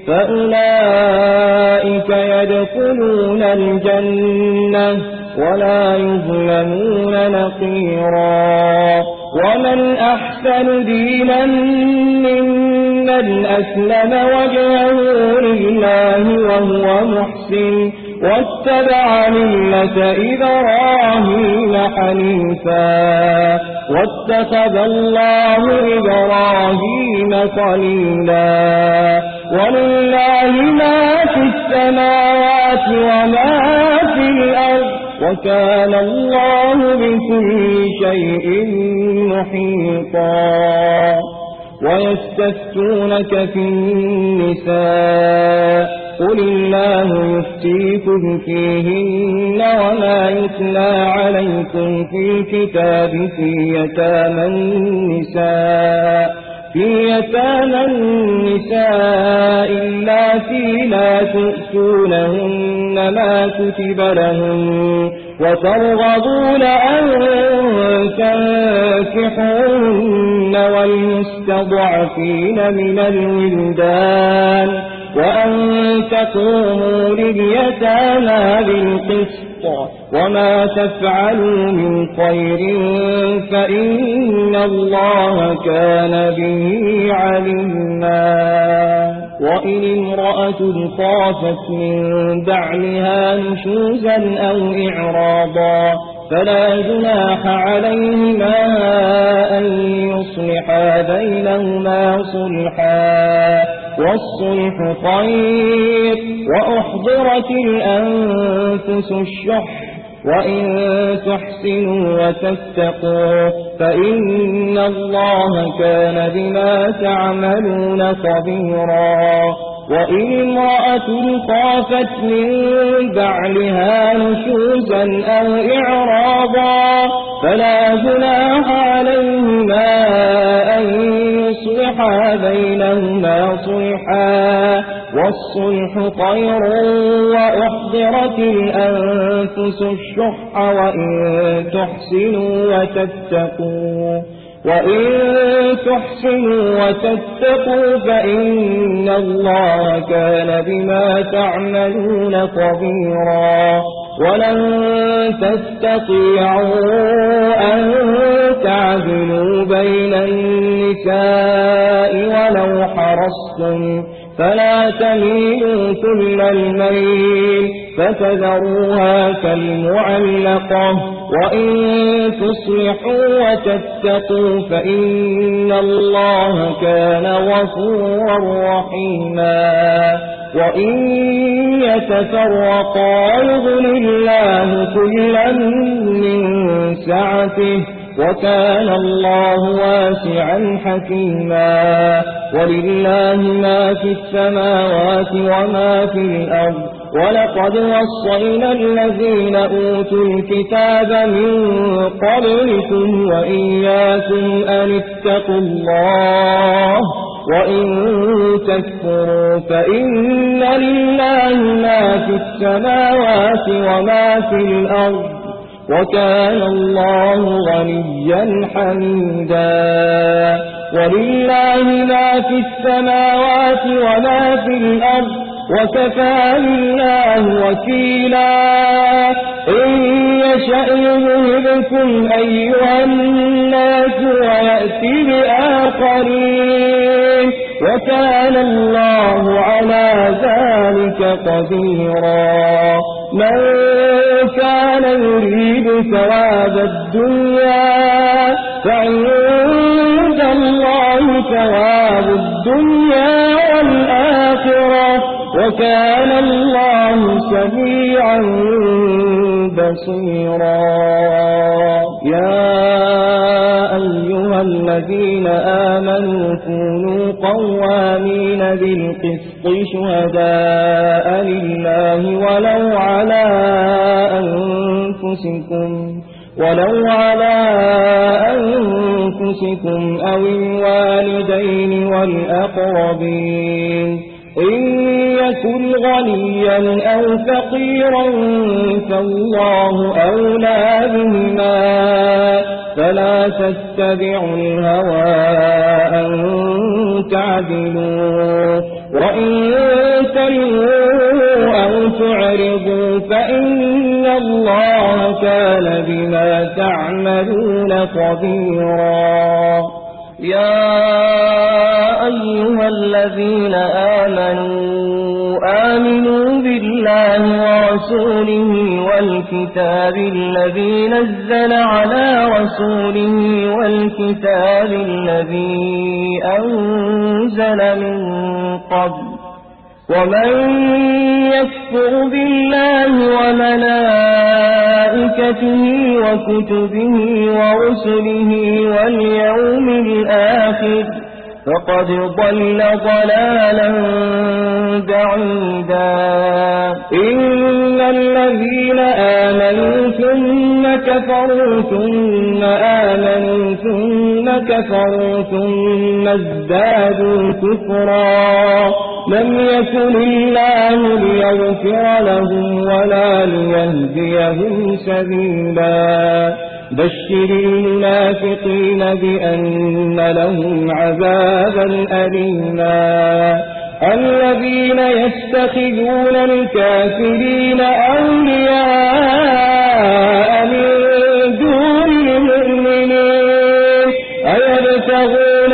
فأولئك يدخلون الجنة ولا يظلمون نقيرا ومن أحسن دينا ممن أسلم وجهه لله وهو محسن واتبع ملة إبراهيم حنيفا واتخذ الله إبراهيم خليلا ولله ما في السماوات وما في الأرض وكان الله بكل شيء محيطا ويستفتونك في النساء قل الله يفتيكم فيهن وما يتلى عليكم في الكتاب في يتامى النساء اللاتي لا تؤتونهن ما كتب لهن وترغبون أن تنكحوهن والمستضعفين من الولدان وأن تقوموا لليتامى بالقسط وما تفعلوا من خير فإن الله كان به عليما وإن امرأة خافت من بعلها نشوزا أو إعراضا فلا جناح عليهما أن يصلحا بينهما صلحا والصلح خير وأحضرت الأنفس الشح وإن تحسنوا وتتقوا فإن الله كان بما تعملون خبيرا وإن امرأة خافت من بعلها نشوزا أو إعراضا فلا جناح عليهما أن يصلحا بينهما صلحا والصلح خير وأحضرت الأنفس الشح وإن تحسنوا وتتقوا وإن تحسنوا وتتقوا فإن الله كان بما تعملون خبيرا ولن تستطيعوا أن تعدلوا بين النساء ولو حرصتم فلا تميلوا كل الميل فتذروها كالمعلقة وإن تصلحوا وتتقوا فإن الله كان غفورا رحيما وإن يتفرقا يغن الله كلا من سعته وكان الله واسعا حكيما ولله ما في السماوات وما في الأرض ولقد وصينا الذين أوتوا الكتاب من قبلكم وإياكم أن اتقوا الله وإن تكفروا فإن لله ما في السماوات وما في الأرض وكان الله غنيا حميدا ولله ما في السماوات وما في الأرض وكفى بالله وكيلا إن يشأ يذهبكم أيها الناس ويأتي بآخرين وكان الله على ذلك قديرا من كان يريد ثواب الدنيا فعند الله ثواب الدنيا والآخرة وكان الله سميعا بصيرا يا أيها الذين آمنوا كونوا قوامين بالقسط شهداء لله ولو على أنفسكم أو الوالدين والأقربين إن يكن غنيا أو فقيرا فالله أولى بهما فلا تتبعوا الهوى أن تعدلوا وإن تلووا أو تعرضوا فإن الله كان بما تعملون خبيرا يا أيها الذين آمنوا بالله ورسوله والكتاب الذي نزل على رسوله والكتاب الذي أنزل من قبل ومن يكفر بالله وملائكته وكتبه ورسله واليوم الآخر فقد ضل ضلالا بعيدا إن الذين آمنوا ثم كفروا ثم آمنوا ثم كفروا ثم ازدادوا كفرا لم يكن الله ليغفر لهم ولا ليهديهم سبيلا بشر المنافقين بأن لهم عذابا أليما الذين يتخذون الكافرين أولياء من دون المؤمنين أيبتغون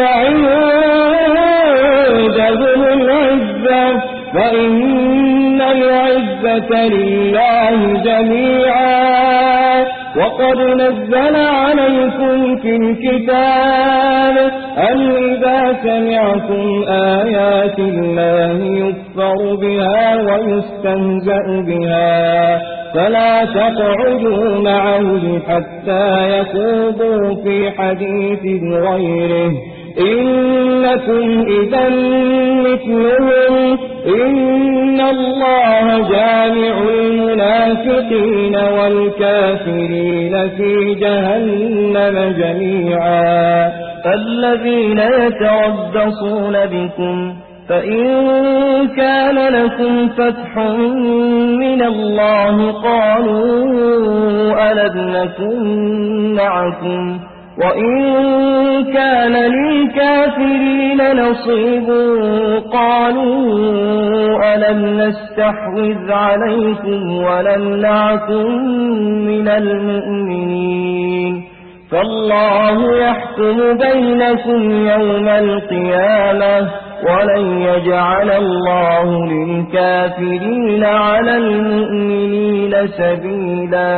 عندهم العزة فإن العزة لله جميعا وقد نزل عليكم في الكتاب أن إذا سمعتم آيات الله يكفر بها ويستهزأ بها فلا تقعدوا معهم حتى يخوضوا في حديث غيره إنكم إذا مثلهم إن الله جامع المنافقين والكافرين في جهنم جميعا الذين يتربصون بكم فإن كان لكم فتح من الله قالوا ألم نكن معكم وإن كان للكافرين نصيب قالوا ألم نستحوذ عليكم ولمنعكم من المؤمنين فالله يحكم بينكم يوم القيامة ولن يجعل الله للكافرين على المؤمنين سبيلا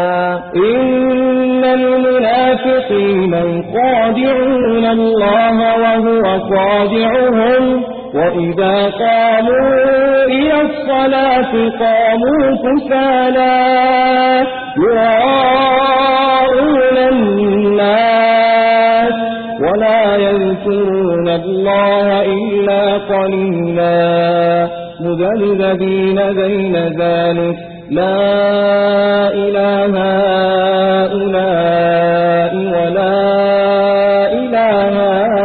إن المنافقين يخادعون الله وهو خادعهم وإذا قاموا إلى الصلاة قاموا كسالى يراءون الناس ولا يذكرون الله إلا قليلا مذبذبين بين ذلك لا إله هؤلاء ولا إله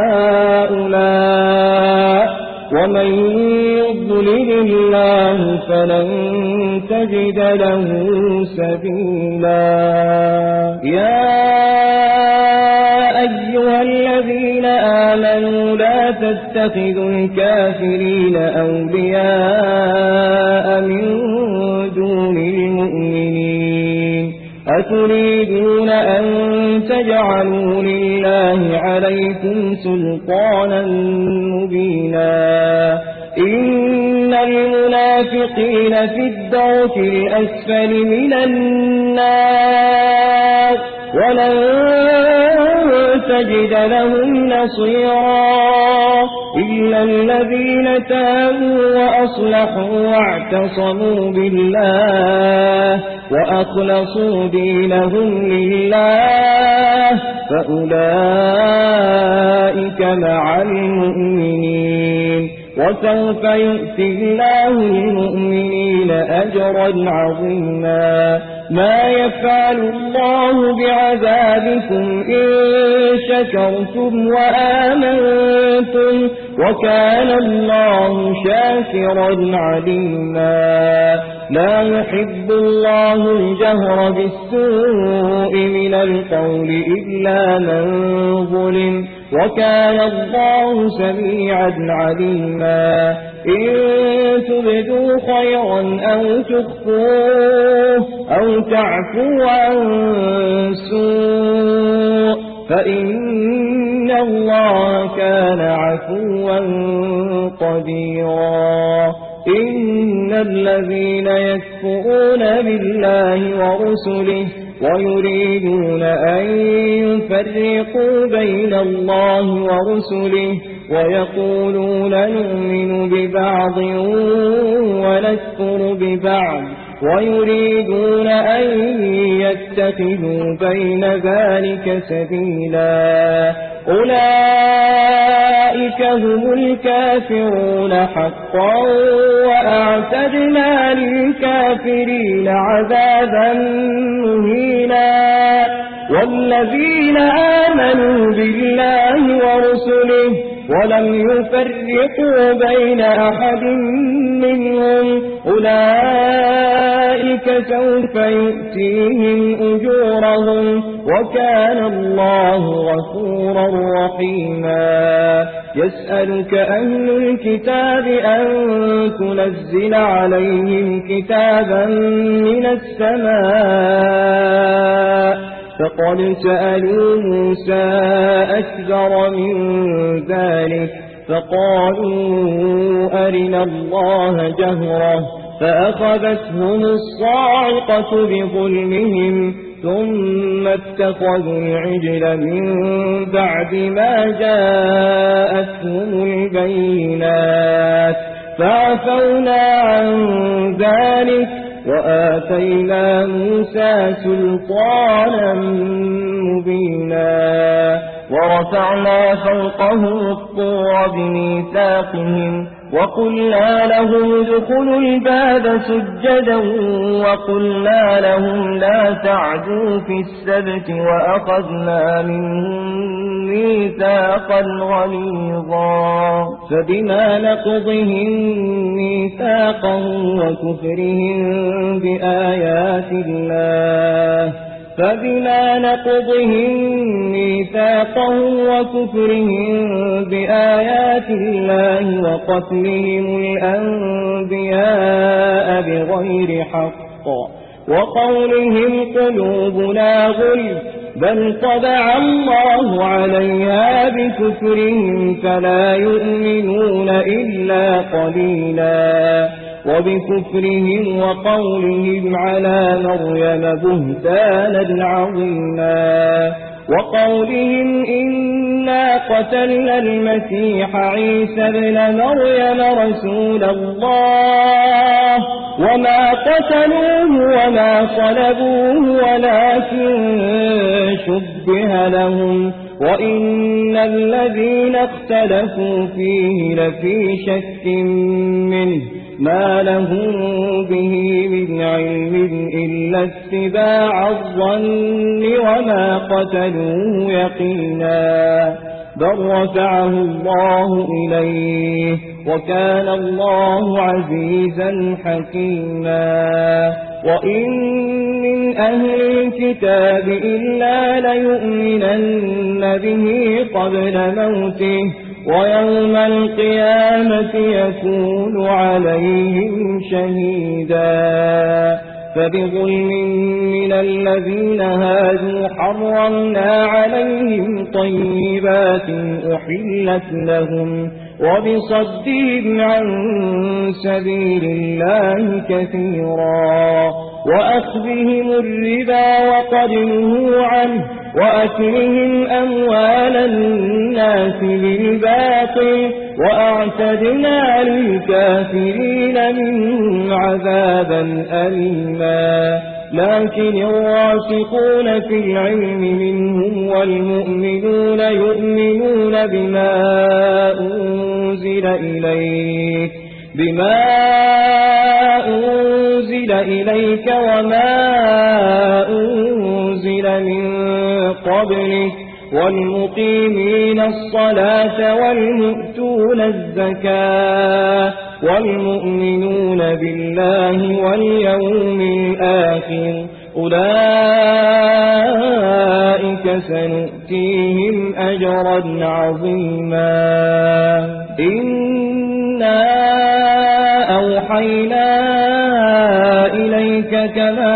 هؤلاء ومن يضلل الله فلن تجد له سبيلا يا أيها الذين آمنوا لا تتخذوا الكافرين أولياء من دون المؤمنين أتريدون أن تجعلوا لله عليكم سلطانا مبينا إن المنافقين في الدرك الأسفل من النار ولن تجد لهم نصيرا إلا الذين تابوا وأصلحوا واعتصموا بالله وأخلصوا دينهم لله فأولئك مع المؤمنين وسوف يؤتي الله المؤمنين أجرا عظيما ما يفعل الله بعذابكم إن شكرتم وآمنتم وكان الله شاكرا عليما لا يحب الله الجهر بالسوء من القول إلا من ظلم وكان الله سميعا عليما إن تبدوا خيرا أو تخفوه أو تعفوا عن سوء فإن الله كان عفوا قديرا إن الذين يكفرون بالله ورسله ويريدون أن يفرقوا بين الله ورسله ويقولون نؤمن ببعض ونكفر ببعض ويريدون أن يتخذوا بين ذلك سبيلا أولئك هم الكافرون حقا وأعتدنا للكافرين عذابا مهينا والذين آمنوا بالله ورسله ولم يفرقوا بين أحد منهم أولئك سوف يؤتيهم أجورهم وكان الله غفورا رحيما يسألك أهل الكتاب أن تنزل عليهم كتابا من السماء فقد سألوا موسى أكبر من ذلك فقالوا أرنا الله جهرة فأخذتهم الصاعقة بظلمهم ثم اتخذوا العجل من بعد ما جاءتهم البينات فعفونا عن ذلك وآتينا موسى سلطانا مبينا ورفعنا فوقهم الطور بميثاقهم وقلنا لهم ادخلوا الباب سجدا وقلنا لهم لا تعدوا في السبت وأخذنا منهم ميثاقا غليظا فبما نقضهم ميثاقهم وكفرهم بآيات الله ميثاقهم وكفرهم بآيات الله وقتلهم الأنبياء بغير حق وقولهم قلوبنا غلف بل طبع الله عليها بكفرهم فلا يؤمنون إلا قليلا وبكفرهم وقولهم على مريم بهتانا عظيما وقولهم إنا قتلنا المسيح عيسى ابن مريم رسول الله وما قتلوه وما صلبوه ولكن شبه لهم وإن الذين اختلفوا فيه لفي شك منه ما لهم به من علم إلا اتباع الظن وما قتلوه يقينا بل رفعه الله إليه وكان الله عزيزا حكيما وإن من أهل الكتاب إلا ليؤمنن به قبل موته ويوم القيامة يكون عليهم شهيدا فبظلم من الذين هادوا حرمنا عليهم طيبات أحلت لهم وبصدهم عن سبيل الله كثيرا وأخذهم الربا وقد نهوا عنه وأكلهم أموال الناس بالباطل وأعتدنا للكافرين منهم عذابا أليما لكن الراسخون في العلم منهم والمؤمنون يؤمنون بما أنزل إليك وما أنزل من قبلك والمقيمين الصلاة والمؤتون الزكاة والمؤمنون بالله واليوم الآخر أولئك سنؤتيهم أجرا عظيما إنا أوحينا إليك كما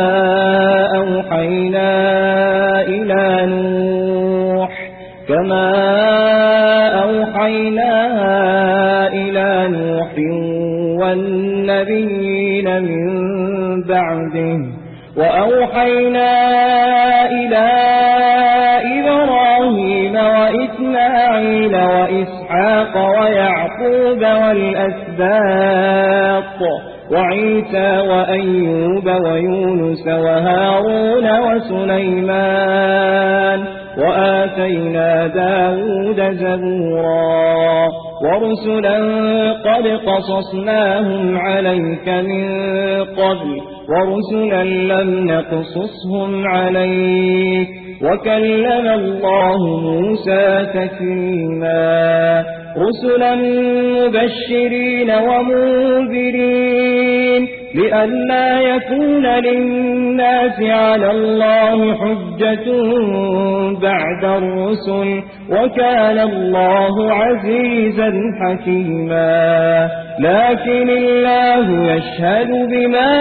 أوحينا إلى نوح والنبيين من بعده وأوحينا إلى إبراهيم وإسماعيل وإسحاق ويعقوب والأسباط وعيسى وأيوب ويونس وهارون وسليمان وآتينا داود زبورا ورسلا قد قصصناهم عليك من قبل ورسلا لم نقصصهم عليك وكلم الله موسى تكليما رسلا مبشرين ومنذرين لئلا يكون للناس على الله حجة بعد الرسل وكان الله عزيزا حكيما لكن الله يشهد بما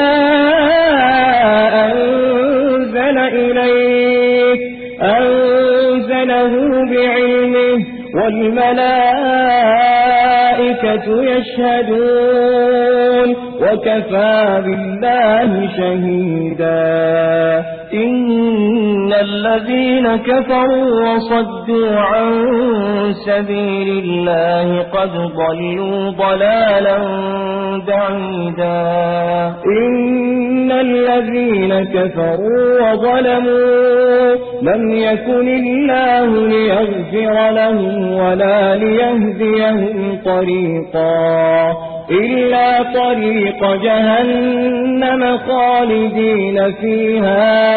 أنزل إليك أنزله بعلمه والملائكة يشهدون وكفى بالله شهيدا إن الذين كفروا وصدوا عن سبيل الله قد ضلوا ضلالا بعيدا إن الذين كفروا وظلموا لم يكن الله ليغفر لهم ولا ليهديهم طريقا إلا طريق جهنم خالدين فيها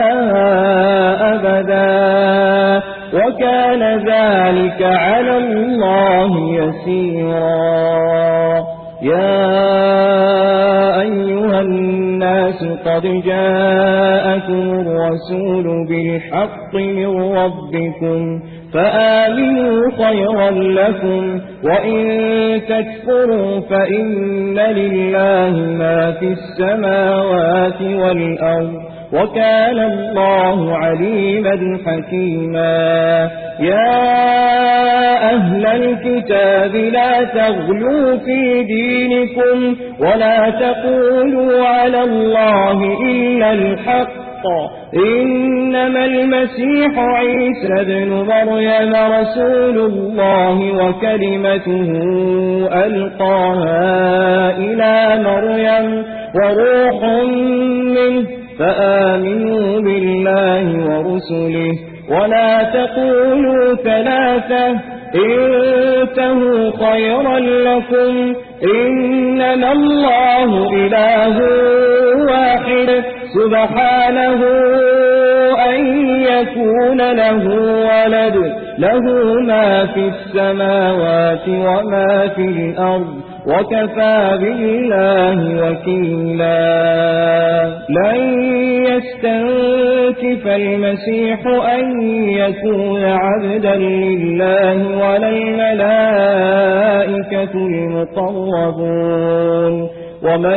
أبدا وكان ذلك على الله يسيرا يا أيها الناس الناس قد جاءكم الرسول بالحق من ربكم فآمنوا خيرا لكم وإن تكفروا فإن لله ما في السماوات والأرض وكان الله عليما حكيما يا أهل الكتاب لا تغلوا في دينكم ولا تقولوا على الله إلا الحق إنما المسيح عيسى بن مريم رسول الله وكلمته ألقاها إلى مريم وروح منه فآمنوا بالله ورسله ولا تقولوا ثلاثة انتهوا خيرا لكم إنما الله إله واحد سبحانه أن يكون له ولد له ما في السماوات وما في الأرض وكفى بالله وكيلا لن يستنكف المسيح أن يكون عبدا لله ولا الملائكة المقربون ومن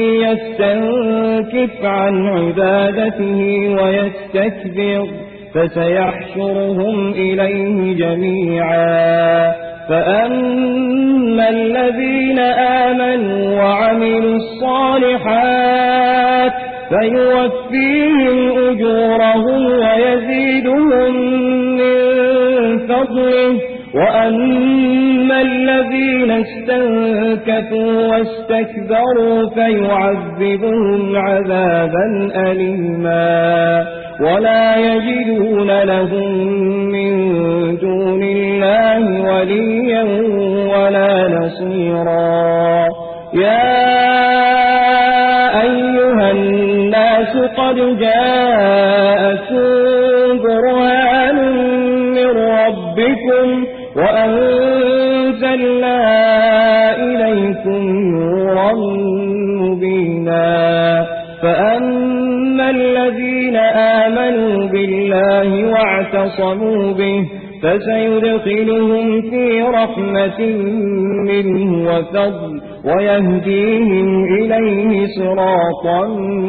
يستنكف عن عبادته ويستكبر فسيحشرهم إليه جميعا فأما الذين آمنوا وعملوا الصالحات فيوفيهم أجورهم ويزيدهم من فضله وأما الذين استنكفوا واستكبروا فيعذبهم عذابا أليما ولا يجدون لهم من دون الله وليا ولا نصيرا يا أيها الناس قد جاءكم برهان من ربكم وأنزلنا إليكم نورا مبينا فأما الذين آمنوا بالله واعتصموا به فسيدخلهم في رحمة منه وفضل ويهديهم إليه صراطا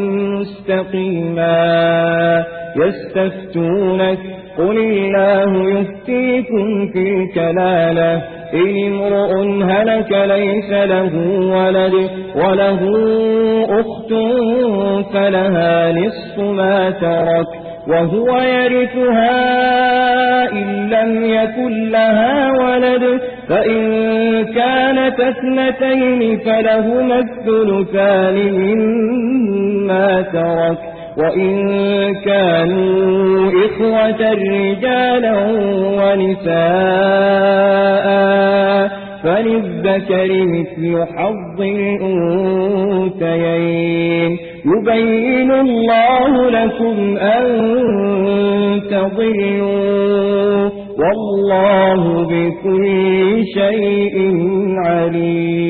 مستقيما يستفتونك قل الله يفتيكم في الكلالة إن امرؤ هلك ليس له ولد وله أخت فلها نصف ما ترك وهو يرثها إن لم يكن لها ولد فإن كانت اثنتين فلهما الثلثان مما ترك وإن كانوا إخوة رجالا ونساء فللذكر مثل حظ الأنثيين يبين الله لكم أن تضلوا والله بكل شيء عليم